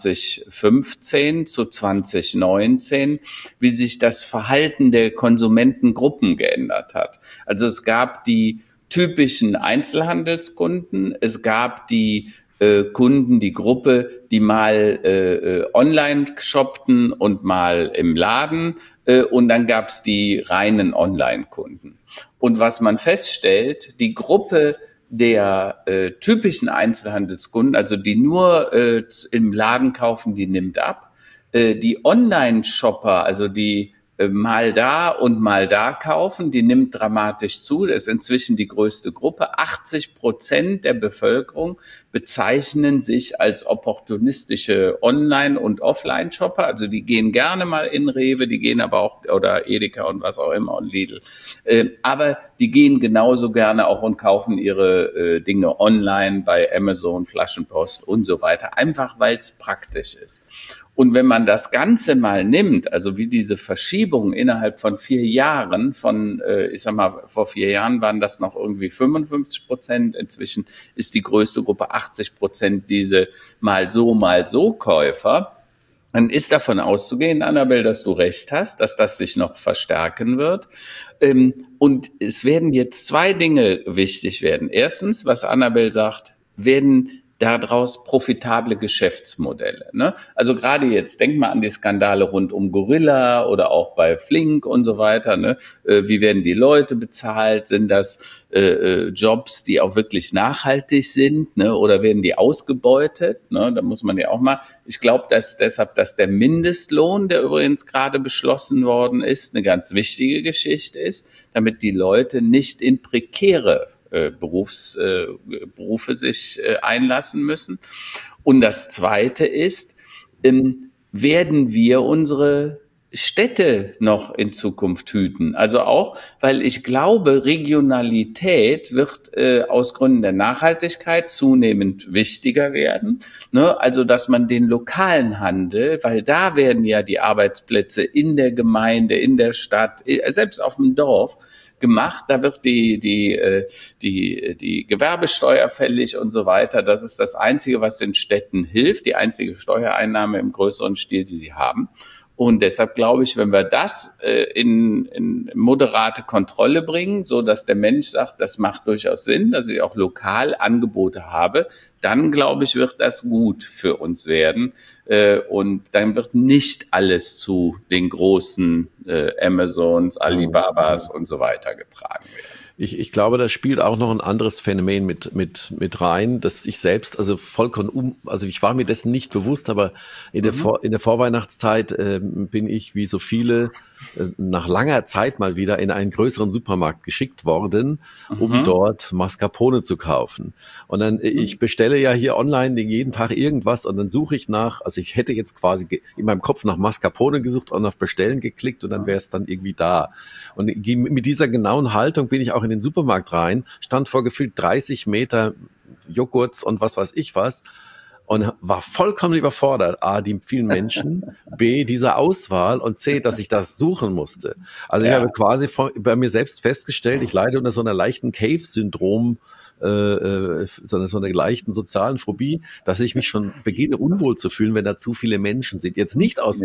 2015 zu 2019, wie sich das Verhalten der Konsumentengruppen geändert hat. Also es gab die typischen Einzelhandelskunden, es gab die Kunden, die Gruppe, die mal online shoppten und mal im Laden und dann gab's die reinen Online-Kunden. Und was man feststellt, die Gruppe der typischen Einzelhandelskunden, also die nur im Laden kaufen, die nimmt ab. Die Online-Shopper, also die mal da und mal da kaufen, die nimmt dramatisch zu. Das ist inzwischen die größte Gruppe. 80% der Bevölkerung bezeichnen sich als opportunistische Online- und Offline-Shopper. Also die gehen gerne mal in Rewe, die gehen aber auch, oder Edeka und was auch immer und Lidl. Aber die gehen genauso gerne auch und kaufen ihre Dinge online bei Amazon, Flaschenpost und so weiter. Einfach weil es praktisch ist. Und wenn man das Ganze mal nimmt, also wie diese Verschiebung innerhalb von 4 Jahren, ich sag mal, vor 4 Jahren waren das noch irgendwie 55%, inzwischen ist die größte Gruppe 80% diese mal so Käufer, dann ist davon auszugehen, Annabel, dass du recht hast, dass das sich noch verstärken wird. Und es werden jetzt 2 Dinge wichtig werden. Erstens, was Annabel sagt, werden daraus profitable Geschäftsmodelle. Ne? Also gerade jetzt, denk mal an die Skandale rund um Gorilla oder auch bei Flink und so weiter. Ne? Wie werden die Leute bezahlt? Sind das Jobs, die auch wirklich nachhaltig sind, ne? Oder werden die ausgebeutet? Ne? Da muss man ja auch mal, ich glaube, dass der Mindestlohn, der übrigens gerade beschlossen worden ist, eine ganz wichtige Geschichte ist, damit die Leute nicht in prekäre Berufe sich einlassen müssen. Und das Zweite ist, werden wir unsere Städte noch in Zukunft hüten? Also auch, weil ich glaube, Regionalität wird aus Gründen der Nachhaltigkeit zunehmend wichtiger werden. Ne? Also, dass man den lokalen Handel, weil da werden ja die Arbeitsplätze in der Gemeinde, in der Stadt, selbst auf dem Dorf, gemacht, da wird die Gewerbesteuer fällig und so weiter. Das ist das Einzige, was den Städten hilft, die einzige Steuereinnahme im größeren Stil, die sie haben. Und deshalb glaube ich, wenn wir das in moderate Kontrolle bringen, so dass der Mensch sagt, das macht durchaus Sinn, dass ich auch lokal Angebote habe, dann glaube ich, wird das gut für uns werden. Und dann wird nicht alles zu den großen Amazons, Alibabas und so weiter getragen werden. Ich glaube, da spielt auch noch ein anderes Phänomen mit rein, dass ich selbst, also vollkommen also ich war mir dessen nicht bewusst, aber in der Vorweihnachtszeit bin ich, wie so viele, nach langer Zeit mal wieder in einen größeren Supermarkt geschickt worden, um dort Mascarpone zu kaufen. Und dann, ich bestelle ja hier online jeden Tag irgendwas und dann suche ich also ich hätte jetzt quasi in meinem Kopf nach Mascarpone gesucht und auf Bestellen geklickt und dann wäre es dann irgendwie da. Und mit dieser genauen Haltung bin ich auch in den Supermarkt rein, stand vor gefühlt 30 Meter Joghurts und was weiß ich was und war vollkommen überfordert. A, die vielen Menschen, B, diese Auswahl und C, dass ich das suchen musste. Also ich habe quasi bei mir selbst festgestellt, ich leide unter so einer leichten Cave-Syndrom, so einer leichten sozialen Phobie, dass ich mich schon beginne unwohl zu fühlen, wenn da zu viele Menschen sind. Jetzt nicht aus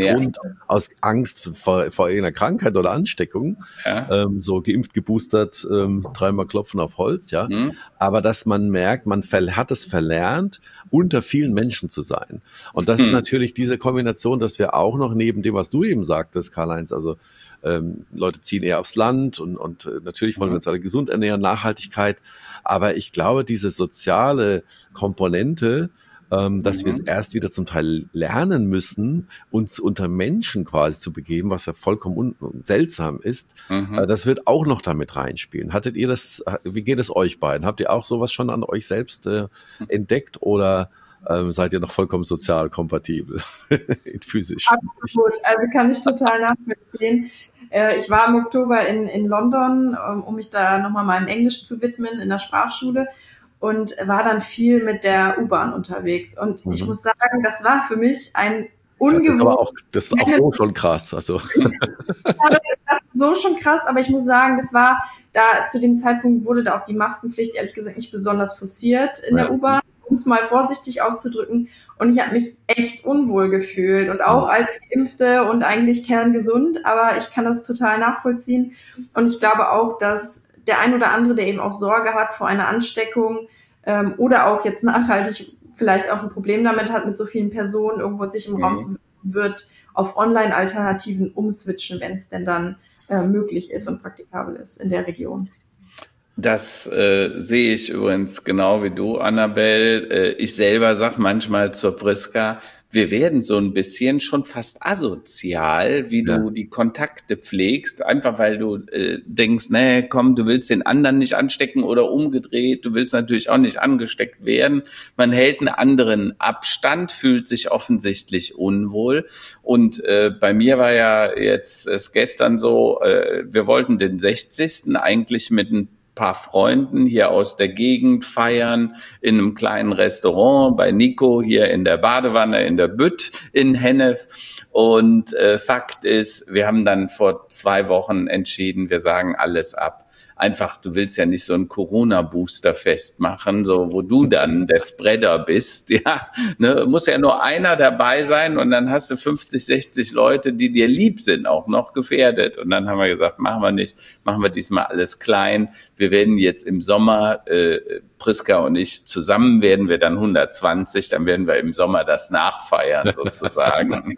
Angst vor irgendeiner Krankheit oder Ansteckung, so geimpft, geboostert, 3-mal klopfen auf Holz, aber dass man merkt, man hat es verlernt, unter vielen Menschen zu sein. Und das ist natürlich diese Kombination, dass wir auch noch neben dem, was du eben sagtest, Karl-Heinz, also Leute ziehen eher aufs Land und natürlich wollen wir uns alle gesund ernähren, Nachhaltigkeit. Aber ich glaube, diese soziale Komponente, dass wir es erst wieder zum Teil lernen müssen, uns unter Menschen quasi zu begeben, was ja vollkommen seltsam ist, das wird auch noch damit reinspielen. Hattet ihr das, wie geht es euch beiden? Habt ihr auch sowas schon an euch selbst entdeckt oder seid ihr noch vollkommen sozial kompatibel, physisch? Absolut, also kann ich total nachvollziehen. Ich war im Oktober in London, um mich da nochmal meinem Englisch zu widmen in der Sprachschule und war dann viel mit der U-Bahn unterwegs. Und ich muss sagen, das war für mich ein ungewohnt. Das ist auch so schon krass. Also. Das ist so schon krass, aber ich muss sagen, das war da, zu dem Zeitpunkt wurde da auch die Maskenpflicht ehrlich gesagt nicht besonders forciert in der U-Bahn, um es mal vorsichtig auszudrücken. Und ich habe mich echt unwohl gefühlt und auch als Geimpfte und eigentlich kerngesund, aber ich kann das total nachvollziehen. Und ich glaube auch, dass der ein oder andere, der eben auch Sorge hat vor einer Ansteckung oder auch jetzt nachhaltig vielleicht auch ein Problem damit hat, mit so vielen Personen irgendwo sich im Raum zu befinden, wird auf Online-Alternativen umswitchen, wenn es denn dann möglich ist und praktikabel ist in der Region. Das sehe ich übrigens genau wie du, Annabelle. Ich selber sag manchmal zur Priska, wir werden so ein bisschen schon fast asozial, wie du die Kontakte pflegst, einfach weil du denkst, nee, komm, du willst den anderen nicht anstecken oder umgedreht, du willst natürlich auch nicht angesteckt werden. Man hält einen anderen Abstand, fühlt sich offensichtlich unwohl. Und bei mir war ja jetzt gestern so, wir wollten den 60. eigentlich mit ein paar Freunden hier aus der Gegend feiern in einem kleinen Restaurant bei Nico hier in der Badewanne in der Bütt in Hennef. Und Fakt ist, wir haben dann vor 2 Wochen entschieden, wir sagen alles ab. Einfach, du willst ja nicht so ein Corona-Booster-Fest machen, so wo du dann der Spreader bist, muss ja nur einer dabei sein und dann hast du 50, 60 Leute, die dir lieb sind, auch noch gefährdet. Und dann haben wir gesagt, machen wir nicht, machen wir diesmal alles klein. Wir werden jetzt im Sommer, Priska und ich, zusammen werden wir dann 120, dann werden wir im Sommer das nachfeiern sozusagen.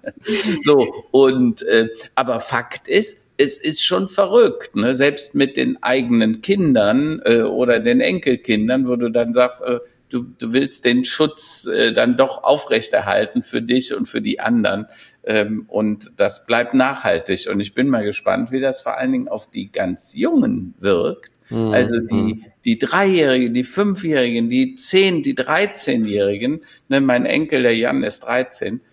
So, und aber Fakt ist, es ist schon verrückt, ne? Selbst mit den eigenen Kindern oder den Enkelkindern, wo du dann sagst, du willst den Schutz dann doch aufrechterhalten für dich und für die anderen. Und das bleibt nachhaltig. Und ich bin mal gespannt, wie das vor allen Dingen auf die ganz Jungen wirkt. Also die 3-Jährigen, die 5-Jährigen, die 10-, die 13-Jährigen, ne? Mein Enkel, der Jan, ist 13,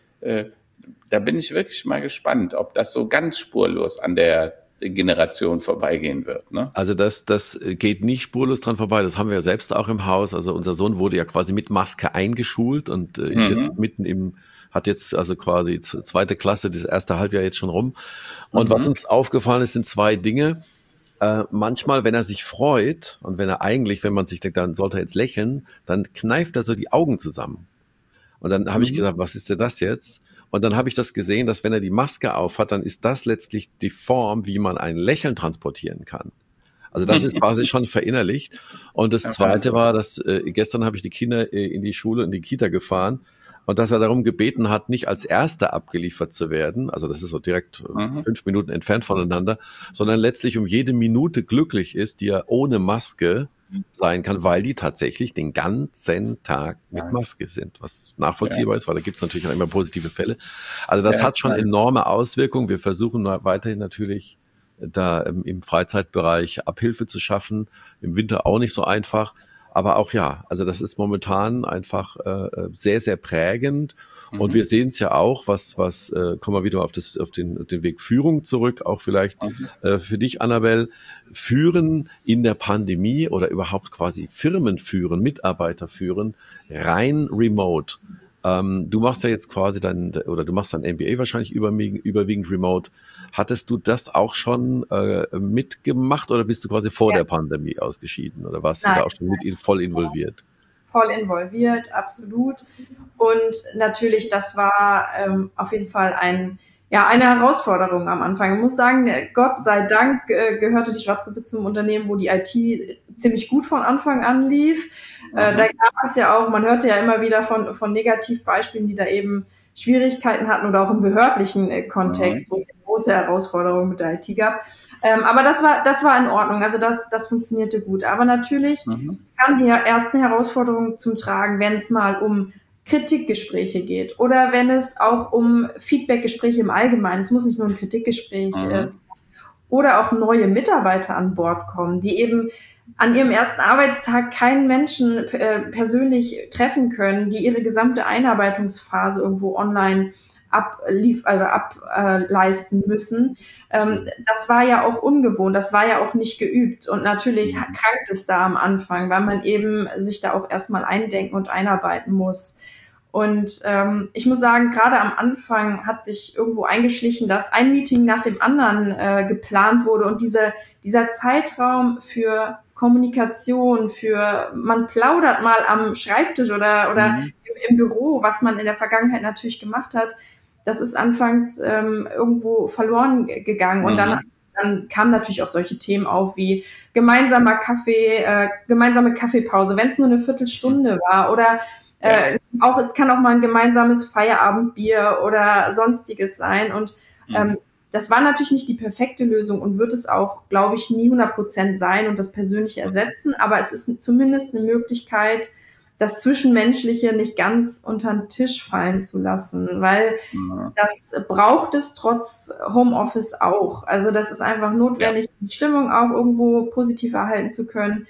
da bin ich wirklich mal gespannt, ob das so ganz spurlos an der Generation vorbeigehen wird. Ne? Also das geht nicht spurlos dran vorbei. Das haben wir ja selbst auch im Haus. Also unser Sohn wurde ja quasi mit Maske eingeschult und ist jetzt hat jetzt also quasi 2. Klasse, das erste Halbjahr jetzt schon rum. Und was uns aufgefallen ist, sind 2 Dinge. Manchmal, wenn er sich freut und wenn man sich denkt, dann sollte er jetzt lächeln, dann kneift er so die Augen zusammen. Und dann habe ich gesagt, was ist denn das jetzt? Und dann habe ich das gesehen, dass wenn er die Maske aufhat, dann ist das letztlich die Form, wie man ein Lächeln transportieren kann. Also das ist quasi schon verinnerlicht. Und das Zweite war, dass gestern habe ich die Kinder in die Schule, in die Kita gefahren und dass er darum gebeten hat, nicht als Erster abgeliefert zu werden, also das ist so direkt 5 Minuten entfernt voneinander, sondern letztlich um jede Minute glücklich ist, die er ohne Maske sein kann, weil die tatsächlich den ganzen Tag mit Maske sind, was nachvollziehbar ist, weil da gibt es natürlich auch immer positive Fälle. Also das hat schon enorme Auswirkungen. Wir versuchen weiterhin natürlich da im Freizeitbereich Abhilfe zu schaffen, im Winter auch nicht so einfach. Aber auch also das ist momentan einfach sehr, sehr prägend. Und wir sehen es ja auch, kommen wir wieder auf den Weg Führung zurück, auch vielleicht für dich, Annabel, Führen in der Pandemie oder überhaupt quasi Firmen führen, Mitarbeiter führen, rein remote. Du machst ja jetzt quasi dein MBA wahrscheinlich überwiegend remote. Hattest du das auch schon mitgemacht oder bist du quasi vor der Pandemie ausgeschieden oder warst du da auch schon voll involviert? Voll involviert, absolut. Und natürlich, das war auf jeden Fall eine Herausforderung am Anfang. Ich muss sagen, Gott sei Dank gehörte die Schwarzgruppe zum Unternehmen, wo die IT ziemlich gut von Anfang an lief. Da gab es ja auch, man hörte ja immer wieder von Negativbeispielen, die da eben Schwierigkeiten hatten oder auch im behördlichen Kontext, wo es große Herausforderungen mit der IT gab. Aber das war in Ordnung. Also das funktionierte gut. Aber natürlich kamen die ersten Herausforderungen zum Tragen, wenn es mal um Kritikgespräche geht oder wenn es auch um Feedbackgespräche im Allgemeinen, es muss nicht nur ein Kritikgespräch sein, oder auch neue Mitarbeiter an Bord kommen, die eben an ihrem ersten Arbeitstag keinen Menschen persönlich treffen können, die ihre gesamte Einarbeitungsphase irgendwo online ableisten müssen. Das war ja auch ungewohnt, das war ja auch nicht geübt und natürlich krankt es da am Anfang, weil man eben sich da auch erstmal eindenken und einarbeiten muss. Und ich muss sagen, gerade am Anfang hat sich irgendwo eingeschlichen, dass ein Meeting nach dem anderen geplant wurde und dieser Zeitraum für Kommunikation, man plaudert mal am Schreibtisch oder im Büro, was man in der Vergangenheit natürlich gemacht hat, das ist anfangs irgendwo verloren gegangen. Und dann kamen natürlich auch solche Themen auf wie gemeinsame Kaffeepause, wenn es nur eine Viertelstunde war oder es kann auch mal ein gemeinsames Feierabendbier oder sonstiges sein. Und das war natürlich nicht die perfekte Lösung und wird es auch, glaube ich, nie 100% sein und das Persönliche ersetzen. Aber es ist zumindest eine Möglichkeit, das Zwischenmenschliche nicht ganz unter den Tisch fallen zu lassen, weil das braucht es trotz Homeoffice auch. Also das ist einfach notwendig, die Stimmung auch irgendwo positiv erhalten zu können.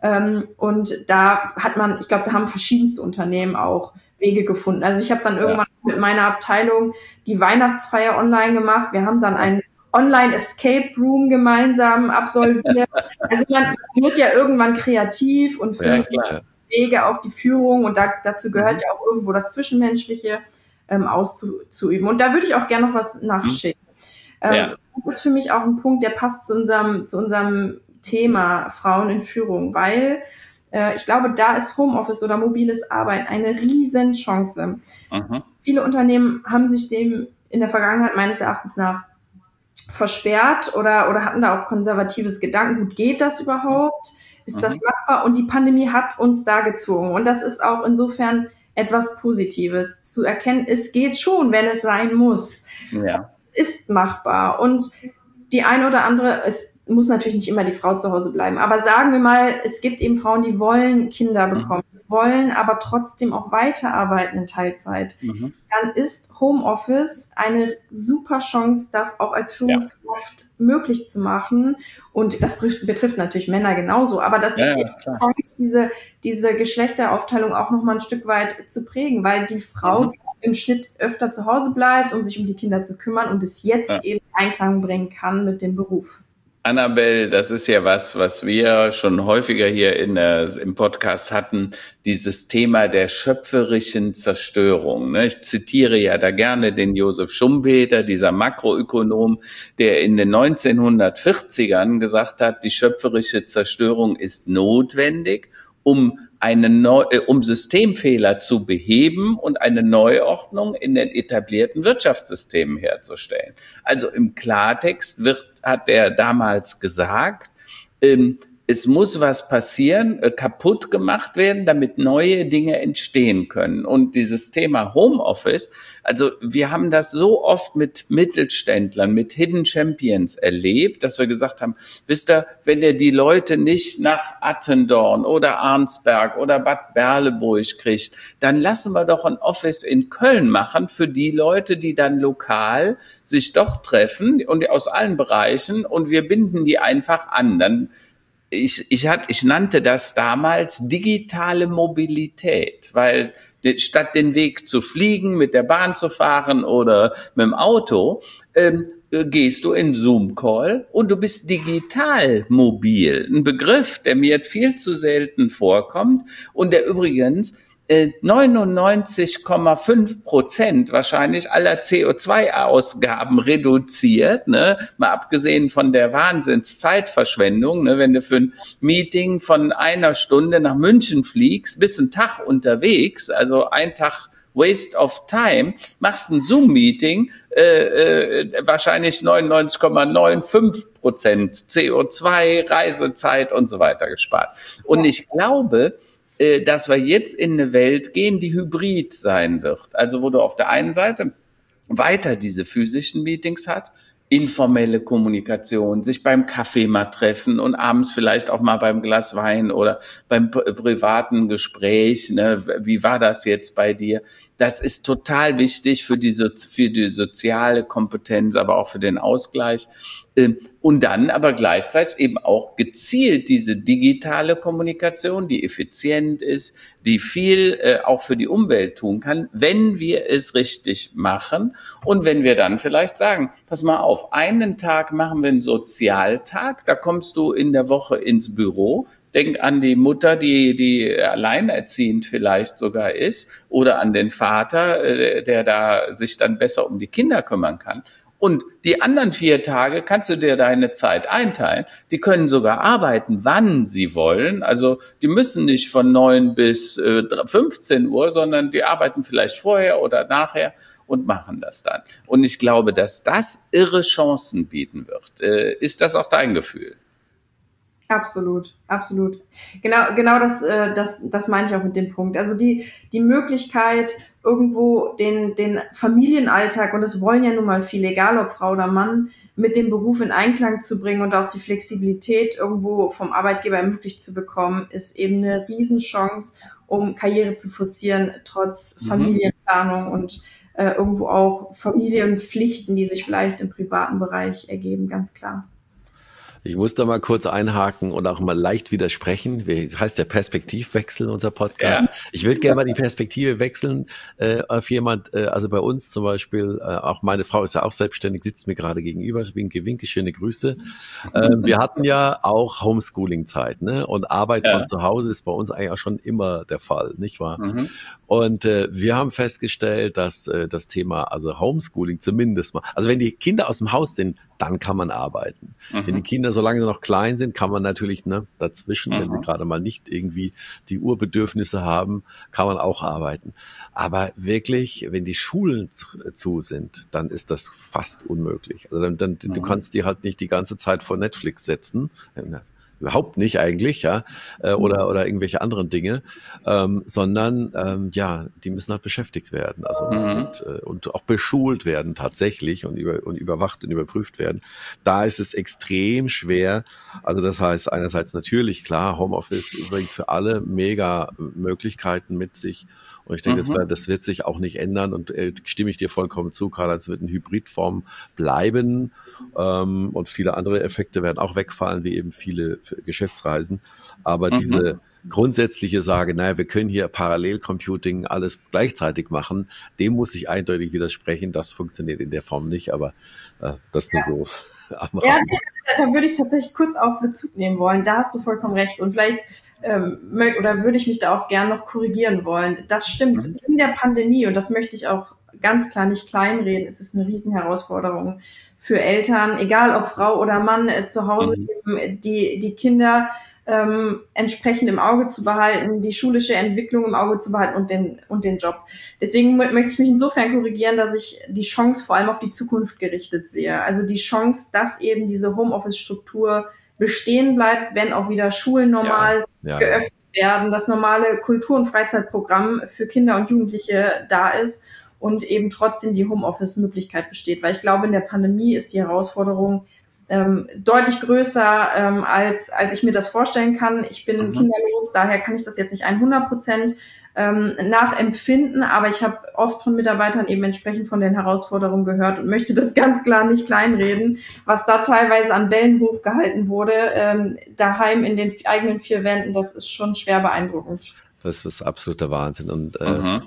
Und da da haben verschiedenste Unternehmen auch Wege gefunden. Also ich habe dann irgendwann mit meiner Abteilung die Weihnachtsfeier online gemacht. Wir haben dann einen Online-Escape Room gemeinsam absolviert. Also man wird ja irgendwann kreativ und findet Wege, auch die Führung und dazu gehört ja auch irgendwo das Zwischenmenschliche auszuüben. Und da würde ich auch gerne noch was nachschicken. Das ist für mich auch ein Punkt, der passt zu unserem Thema Frauen in Führung, weil ich glaube, da ist Homeoffice oder mobiles Arbeiten eine Riesenchance. Viele Unternehmen haben sich dem in der Vergangenheit meines Erachtens nach versperrt oder hatten da auch konservatives Gedanken. Gut, geht das überhaupt? Ist das machbar? Und die Pandemie hat uns da gezwungen. Und das ist auch insofern etwas Positives, zu erkennen, es geht schon, wenn es sein muss. Ja. Es ist machbar. Und die eine oder andere, es muss natürlich nicht immer die Frau zu Hause bleiben, aber sagen wir mal, es gibt eben Frauen, die wollen Kinder bekommen, wollen aber trotzdem auch weiterarbeiten in Teilzeit. Dann ist Homeoffice eine super Chance, das auch als Führungskraft möglich zu machen. Und das betrifft natürlich Männer genauso, aber das ist eben eine Chance, diese Geschlechteraufteilung auch nochmal ein Stück weit zu prägen, weil die Frau im Schnitt öfter zu Hause bleibt, um sich um die Kinder zu kümmern und es jetzt eben Einklang bringen kann mit dem Beruf. Annabel, das ist ja was wir schon häufiger hier im Podcast hatten, dieses Thema der schöpferischen Zerstörung. Ich zitiere ja da gerne den Josef Schumpeter, dieser Makroökonom, der in den 1940ern gesagt hat, die schöpferische Zerstörung ist notwendig, um um Systemfehler zu beheben und eine Neuordnung in den etablierten Wirtschaftssystemen herzustellen. Also im Klartext hat der damals gesagt, es muss was passieren, kaputt gemacht werden, damit neue Dinge entstehen können. Und dieses Thema Homeoffice, also wir haben das so oft mit Mittelständlern, mit Hidden Champions erlebt, dass wir gesagt haben, wisst ihr, wenn ihr die Leute nicht nach Attendorn oder Arnsberg oder Bad Berleburg kriegt, dann lassen wir doch ein Office in Köln machen für die Leute, die dann lokal sich doch treffen und aus allen Bereichen, und wir binden die einfach an. Dann ich nannte das damals digitale Mobilität, weil statt den Weg zu fliegen, mit der Bahn zu fahren oder mit dem Auto, gehst du in Zoom-Call und du bist digital mobil. Ein Begriff, der mir viel zu selten vorkommt und der übrigens 99,5% wahrscheinlich aller CO2-Ausgaben reduziert, ne? Mal abgesehen von der Wahnsinnszeitverschwendung, ne? Wenn du für ein Meeting von 1 Stunde nach München fliegst, bist einen Tag unterwegs, also ein Tag Waste of Time, machst ein Zoom-Meeting, wahrscheinlich 99,95% CO2, Reisezeit und so weiter gespart. Und ich glaube, dass wir jetzt in eine Welt gehen, die hybrid sein wird. Also wo du auf der einen Seite weiter diese physischen Meetings hast, informelle Kommunikation, sich beim Kaffee mal treffen und abends vielleicht auch mal beim Glas Wein oder beim privaten Gespräch, ne, wie war das jetzt bei dir? Das ist total wichtig für die soziale Kompetenz, aber auch für den Ausgleich. Und dann aber gleichzeitig eben auch gezielt diese digitale Kommunikation, die effizient ist, die viel auch für die Umwelt tun kann, wenn wir es richtig machen und wenn wir dann vielleicht sagen, pass mal auf, einen Tag machen wir einen Sozialtag, da kommst du in der Woche ins Büro. Denk an die Mutter, die alleinerziehend vielleicht sogar ist, oder an den Vater, der da sich dann besser um die Kinder kümmern kann. Und die anderen 4 Tage kannst du dir deine Zeit einteilen. Die können sogar arbeiten, wann sie wollen. Also die müssen nicht von 9 bis 15 Uhr, sondern die arbeiten vielleicht vorher oder nachher und machen das dann. Und ich glaube, dass das irre Chancen bieten wird. Ist das auch dein Gefühl? Absolut, absolut. Genau das meine ich auch mit dem Punkt. Also die Möglichkeit, irgendwo den Familienalltag, und das wollen ja nun mal viele, egal ob Frau oder Mann, mit dem Beruf in Einklang zu bringen und auch die Flexibilität irgendwo vom Arbeitgeber ermöglicht zu bekommen, ist eben eine Riesenchance, um Karriere zu forcieren, trotz Familienplanung und irgendwo auch Familienpflichten, die sich vielleicht im privaten Bereich ergeben, ganz klar. Ich muss da mal kurz einhaken und auch mal leicht widersprechen. Das heißt der Perspektivwechsel, unser Podcast. Ja. Ich würde gerne mal die Perspektive wechseln auf jemand, also bei uns zum Beispiel, auch meine Frau ist ja auch selbstständig, sitzt mir gerade gegenüber, winke, winke, schöne Grüße. Wir hatten ja auch Homeschooling-Zeit, ne? Und Arbeit von zu Hause ist bei uns eigentlich auch schon immer der Fall, nicht wahr? Mhm. Und wir haben festgestellt, dass das Thema, also Homeschooling zumindest mal, also wenn die Kinder aus dem Haus sind, dann kann man arbeiten. Mhm. Wenn die Kinder, solange sie noch klein sind, kann man natürlich dazwischen, wenn sie gerade mal nicht irgendwie die Urbedürfnisse haben, kann man auch arbeiten. Aber wirklich, wenn die Schulen zu sind, dann ist das fast unmöglich. Also dann du kannst die halt nicht die ganze Zeit vor Netflix setzen. Überhaupt nicht eigentlich, ja, oder irgendwelche anderen Dinge, sondern die müssen halt beschäftigt werden, also und auch beschult werden tatsächlich und überwacht und überprüft werden. Da ist es extrem schwer. Also das heißt einerseits natürlich klar, Homeoffice bringt für alle mega Möglichkeiten mit sich. Und ich denke, das wird sich auch nicht ändern und stimme ich dir vollkommen zu, Karl, es wird eine Hybridform bleiben und viele andere Effekte werden auch wegfallen, wie eben viele Geschäftsreisen. Aber diese grundsätzliche Sage, naja, wir können hier Parallelcomputing alles gleichzeitig machen, dem muss ich eindeutig widersprechen. Das funktioniert in der Form nicht, aber das nur so. Ja, da würde ich tatsächlich kurz auf Bezug nehmen wollen. Da hast du vollkommen recht. Und vielleicht oder würde ich mich da auch gern noch korrigieren wollen. Das stimmt. In der Pandemie, und das möchte ich auch ganz klar nicht kleinreden, ist es eine Riesenherausforderung für Eltern, egal ob Frau oder Mann, zu Hause eben die Kinder entsprechend im Auge zu behalten, die schulische Entwicklung im Auge zu behalten und den Job. Deswegen möchte ich mich insofern korrigieren, dass ich die Chance vor allem auf die Zukunft gerichtet sehe. Also die Chance, dass eben diese Homeoffice-Struktur bestehen bleibt, wenn auch wieder Schulen normal geöffnet werden, das normale Kultur- und Freizeitprogramm für Kinder und Jugendliche da ist und eben trotzdem die Homeoffice-Möglichkeit besteht. Weil ich glaube, in der Pandemie ist die Herausforderung deutlich größer, als ich mir das vorstellen kann. Ich bin kinderlos, daher kann ich das jetzt nicht 100% nachempfinden, aber ich habe oft von Mitarbeitern eben entsprechend von den Herausforderungen gehört und möchte das ganz klar nicht kleinreden, was da teilweise an Bällen hochgehalten wurde, daheim in den eigenen vier Wänden, das ist schon schwer beeindruckend. Das ist absoluter Wahnsinn. Und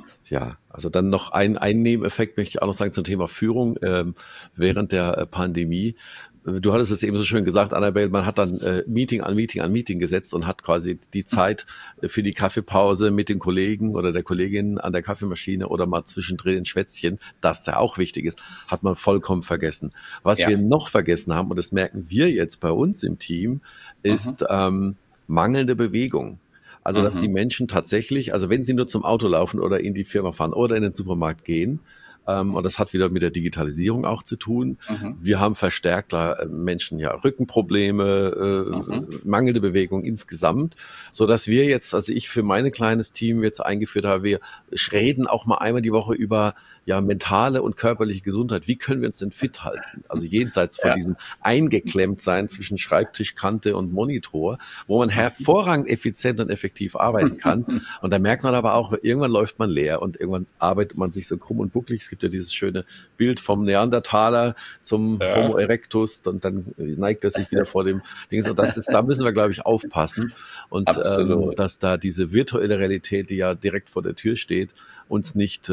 also dann noch ein Nebeneffekt möchte ich auch noch sagen zum Thema Führung während der Pandemie. Du hattest es eben so schön gesagt, Annabelle, man hat dann Meeting an Meeting gesetzt und hat quasi die Zeit für die Kaffeepause mit den Kollegen oder der Kollegin an der Kaffeemaschine oder mal zwischendrin ein Schwätzchen, das ja auch wichtig ist, hat man vollkommen vergessen. Was wir noch vergessen haben, und das merken wir jetzt bei uns im Team, ist mangelnde Bewegung. Also, dass die Menschen tatsächlich, also wenn sie nur zum Auto laufen oder in die Firma fahren oder in den Supermarkt gehen, und das hat wieder mit der Digitalisierung auch zu tun. Wir haben verstärkt Menschen Rückenprobleme, mangelnde Bewegung insgesamt, so dass wir jetzt, also ich für mein kleines Team jetzt eingeführt habe, wir reden auch mal einmal die Woche über mentale und körperliche Gesundheit. Wie können wir uns denn fit halten? Also jenseits von diesem Eingeklemmtsein zwischen Schreibtischkante und Monitor, wo man hervorragend effizient und effektiv arbeiten kann. Und da merkt man aber auch, irgendwann läuft man leer und irgendwann arbeitet man sich so krumm und bucklig. Es gibt ja dieses schöne Bild vom Neandertaler zum Homo erectus und dann neigt er sich wieder vor dem Ding. Und da müssen wir, glaube ich, aufpassen. Und dass da diese virtuelle Realität, die ja direkt vor der Tür steht, uns nicht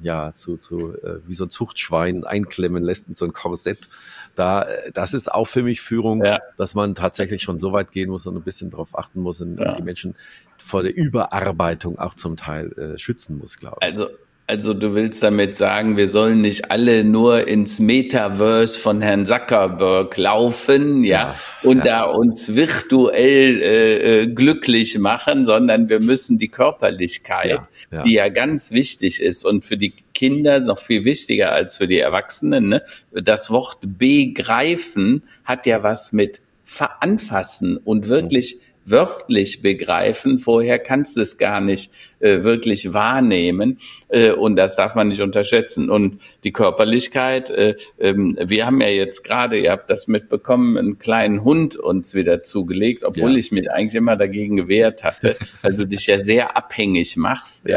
wie so ein Zuchtschwein einklemmen lässt in so ein Korsett. Das ist auch für mich Führung, dass man tatsächlich schon so weit gehen muss und ein bisschen darauf achten muss und die Menschen vor der Überarbeitung auch zum Teil schützen muss, glaube ich. Also du willst damit sagen, wir sollen nicht alle nur ins Metaverse von Herrn Zuckerberg laufen, und da uns virtuell glücklich machen, sondern wir müssen die Körperlichkeit, die ja ganz wichtig ist und für die Kinder noch viel wichtiger als für die Erwachsenen, ne? Das Wort begreifen hat ja was mit veranfassen und wirklich wörtlich begreifen. Vorher kannst du es gar nicht wirklich wahrnehmen und das darf man nicht unterschätzen. Und die Körperlichkeit, wir haben ja jetzt gerade, ihr habt das mitbekommen, einen kleinen Hund uns wieder zugelegt, obwohl ich mich eigentlich immer dagegen gewehrt hatte, weil du dich ja sehr abhängig machst.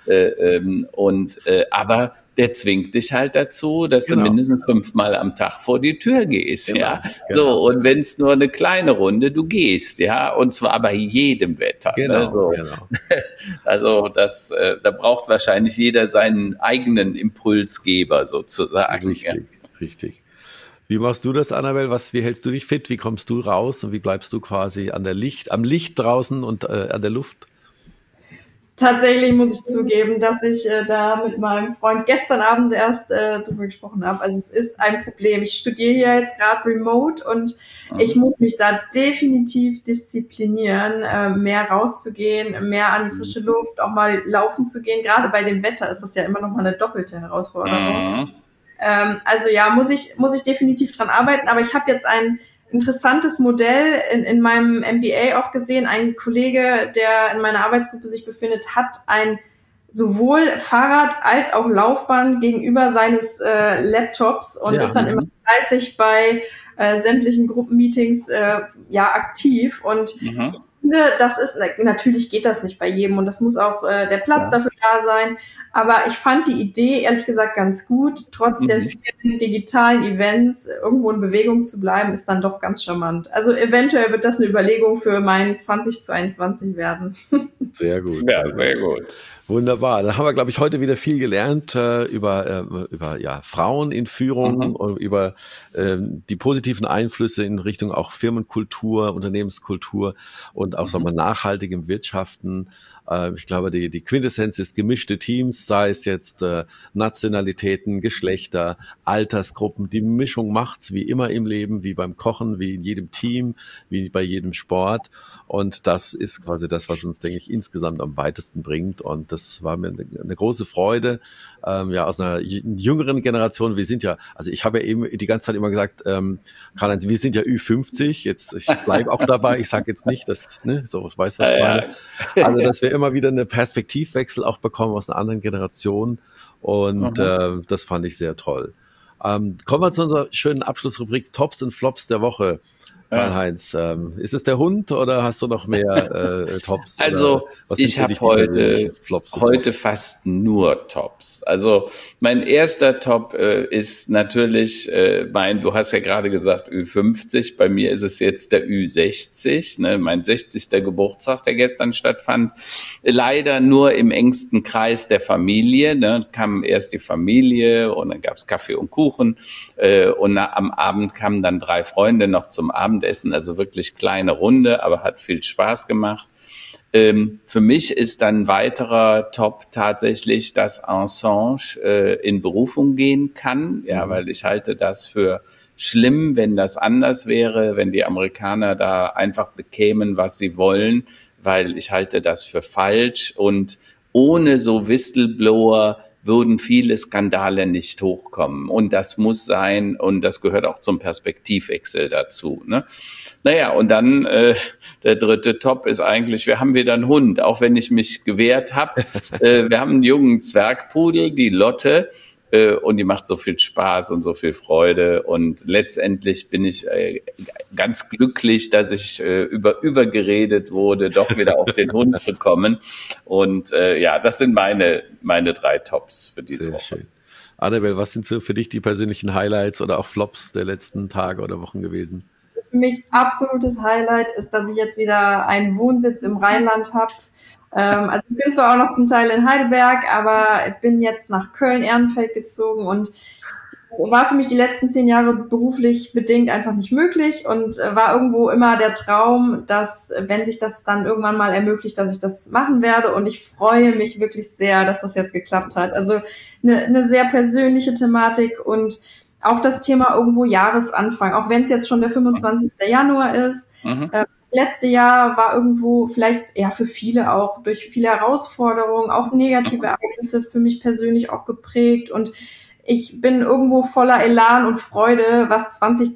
Aber der zwingt dich halt dazu, dass du mindestens 5-mal am Tag vor die Tür gehst, So, und wenn es nur eine kleine Runde, du gehst, und zwar bei jedem Wetter. Also das, da braucht wahrscheinlich jeder seinen eigenen Impulsgeber sozusagen. Richtig. Wie machst du das, Annabelle? Wie hältst du dich fit? Wie kommst du raus und wie bleibst du quasi am Licht draußen und an der Luft? Tatsächlich muss ich zugeben, dass ich da mit meinem Freund gestern Abend erst drüber gesprochen habe. Also es ist ein Problem. Ich studiere hier jetzt gerade remote und ich muss mich da definitiv disziplinieren, mehr rauszugehen, mehr an die frische Luft, auch mal laufen zu gehen. Gerade bei dem Wetter ist das ja immer noch mal eine doppelte Herausforderung. Muss ich definitiv dran arbeiten. Aber ich habe jetzt ein interessantes Modell in meinem MBA auch gesehen. Ein Kollege, der in meiner Arbeitsgruppe sich befindet, hat ein sowohl Fahrrad als auch Laufband gegenüber seines Laptops und ist dann immer fleißig bei sämtlichen Gruppenmeetings aktiv. Und ich finde, natürlich geht das nicht bei jedem und das muss auch der Platz dafür da sein. Aber ich fand die Idee, ehrlich gesagt, ganz gut. Trotz der vielen digitalen Events irgendwo in Bewegung zu bleiben, ist dann doch ganz charmant. Also eventuell wird das eine Überlegung für mein 2022 werden. Sehr gut. Ja, sehr gut. Wunderbar. Da haben wir, glaube ich, heute wieder viel gelernt über ja, Frauen in Führung, über die positiven Einflüsse in Richtung auch Firmenkultur, Unternehmenskultur und auch sagen wir, nachhaltigem Wirtschaften. Ich glaube, die Quintessenz ist gemischte Teams, sei es jetzt Nationalitäten, Geschlechter, Altersgruppen. Die Mischung macht's wie immer im Leben, wie beim Kochen, wie in jedem Team, wie bei jedem Sport. Und das ist quasi das, was uns, denke ich, insgesamt am weitesten bringt. Und das war mir eine große Freude. Ja, aus einer jüngeren Generation. Wir sind ja, also ich habe ja eben die ganze Zeit immer gesagt, Karl-Heinz, wir sind ja Ü50. Jetzt, ich bleibe auch dabei. Ich sage jetzt nicht, dass, ne, so, ich weiß, was ich meine. Also, dass wir immer wieder eine Perspektivwechsel auch bekommen aus einer anderen Generation. Und das fand ich sehr toll. Kommen wir zu unserer schönen Abschlussrubrik Tops und Flops der Woche. Karl-Heinz, ist es der Hund oder hast du noch mehr Tops? Also ich habe heute fast nur Tops. Also mein erster Top ist natürlich du hast ja gerade gesagt Ü50, bei mir ist es jetzt der Ü60, ne, mein 60. Geburtstag, der gestern stattfand. Leider nur im engsten Kreis der Familie. Ne, kam erst die Familie und dann gab's Kaffee und Kuchen und am Abend kamen dann 3 Freunde noch zum Abendessen, also wirklich kleine Runde, aber hat viel Spaß gemacht. Für mich ist dann ein weiterer Top tatsächlich, dass Assange in Berufung gehen kann, ja, weil ich halte das für schlimm, wenn das anders wäre, wenn die Amerikaner da einfach bekämen, was sie wollen, weil ich halte das für falsch und ohne so Whistleblower würden viele Skandale nicht hochkommen. Und das muss sein und das gehört auch zum Perspektivwechsel dazu. Ne? Naja, und dann der dritte Top ist eigentlich, wir haben wieder einen Hund, auch wenn ich mich gewehrt habe. Wir haben einen jungen Zwergpudel, die Lotte, und die macht so viel Spaß und so viel Freude. Und letztendlich bin ich ganz glücklich, dass ich übergeredet wurde, doch wieder auf den Hund zu kommen. Und ja, das sind meine 3 Tops für diese Woche. Schön. Annabelle, was sind so für dich die persönlichen Highlights oder auch Flops der letzten Tage oder Wochen gewesen? Für mich absolutes Highlight ist, dass ich jetzt wieder einen Wohnsitz im Rheinland habe. Also ich bin zwar auch noch zum Teil in Heidelberg, aber ich bin jetzt nach Köln-Ehrenfeld gezogen und war für mich die letzten 10 Jahre beruflich bedingt einfach nicht möglich und war irgendwo immer der Traum, dass, wenn sich das dann irgendwann mal ermöglicht, dass ich das machen werde, und ich freue mich wirklich sehr, dass das jetzt geklappt hat. Also eine sehr persönliche Thematik und auch das Thema irgendwo Jahresanfang, auch wenn es jetzt schon der 25. Januar ist. Letzte Jahr war irgendwo vielleicht eher für viele auch durch viele Herausforderungen, auch negative Ereignisse für mich persönlich auch geprägt, und ich bin irgendwo voller Elan und Freude, was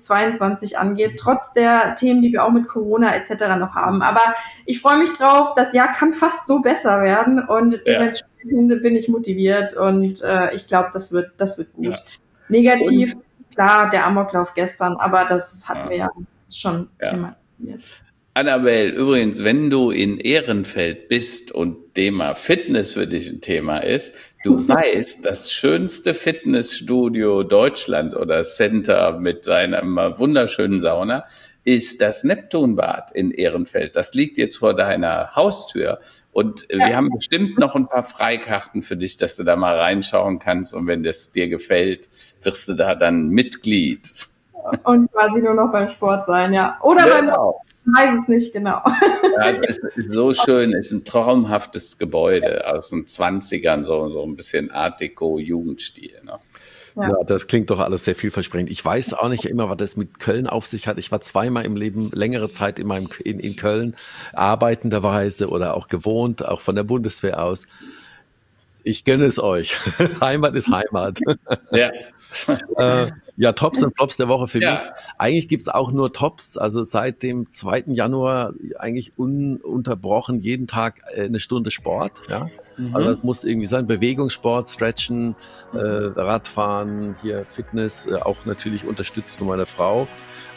2022 angeht, trotz der Themen, die wir auch mit Corona etc. noch haben. Aber ich freue mich drauf, das Jahr kann fast nur besser werden und dementsprechend bin ich motiviert und ich glaube, das wird gut. Ja. Negativ, klar, der Amoklauf gestern, aber das hatten wir ja schon thematisiert. Annabelle, übrigens, wenn du in Ehrenfeld bist und Thema Fitness für dich ein Thema ist, du weißt, das schönste Fitnessstudio Deutschland oder Center mit seiner wunderschönen Sauna ist das Neptunbad in Ehrenfeld. Das liegt jetzt vor deiner Haustür. Und wir haben bestimmt noch ein paar Freikarten für dich, dass du da mal reinschauen kannst. Und wenn das dir gefällt, wirst du da dann Mitglied. Und quasi nur noch beim Sport sein, ja. Oder genau. Ich weiß es nicht genau. Also es ist so schön, es ist ein traumhaftes Gebäude aus den 20ern, so ein bisschen Art Deco Jugendstil. Ne? Ja, das klingt doch alles sehr vielversprechend. Ich weiß auch nicht immer, was das mit Köln auf sich hat. Ich war zweimal im Leben längere Zeit in Köln, arbeitenderweise oder auch gewohnt, auch von der Bundeswehr aus. Ich gönne es euch. Heimat ist Heimat. Ja. Ja, Tops und Flops der Woche für mich. Eigentlich gibt's auch nur Tops. Also seit dem 2. Januar eigentlich ununterbrochen jeden Tag eine Stunde Sport. Ja, also das muss irgendwie sein. Bewegungssport, Stretchen, Radfahren, hier Fitness, auch natürlich unterstützt von meiner Frau.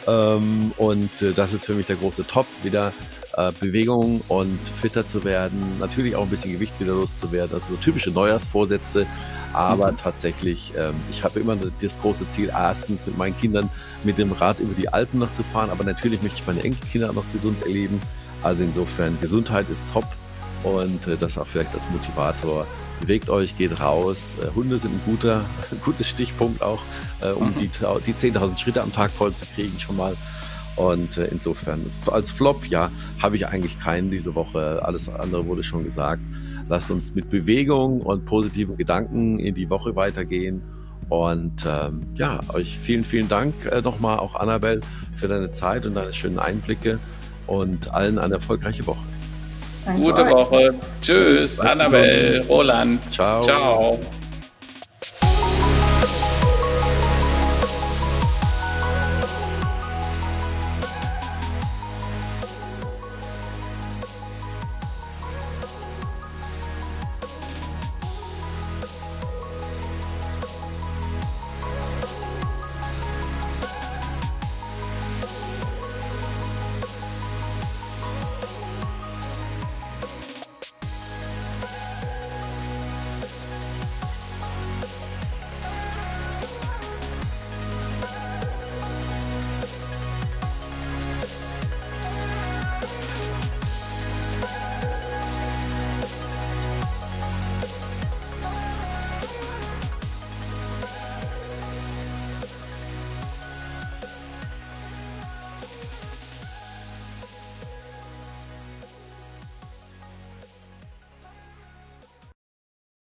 Und das ist für mich der große Top, wieder Bewegung und fitter zu werden, natürlich auch ein bisschen Gewicht wieder loszuwerden, also so typische Neujahrsvorsätze, aber tatsächlich, ich habe immer das große Ziel, erstens mit meinen Kindern mit dem Rad über die Alpen noch zu fahren, aber natürlich möchte ich meine Enkelkinder auch noch gesund erleben, also insofern Gesundheit ist top Und das auch vielleicht als Motivator. Bewegt euch, geht raus. Hunde sind ein gutes Stichpunkt auch, um die 10.000 Schritte am Tag voll zu kriegen schon mal. Und insofern, als Flop, ja, habe ich eigentlich keinen diese Woche. Alles andere wurde schon gesagt. Lasst uns mit Bewegung und positiven Gedanken in die Woche weitergehen. Und ja, euch vielen, vielen Dank nochmal, auch Annabel, für deine Zeit und deine schönen Einblicke und allen eine erfolgreiche Woche. Gute Woche. Tschüss, Annabel, Roland. Ciao. Ciao.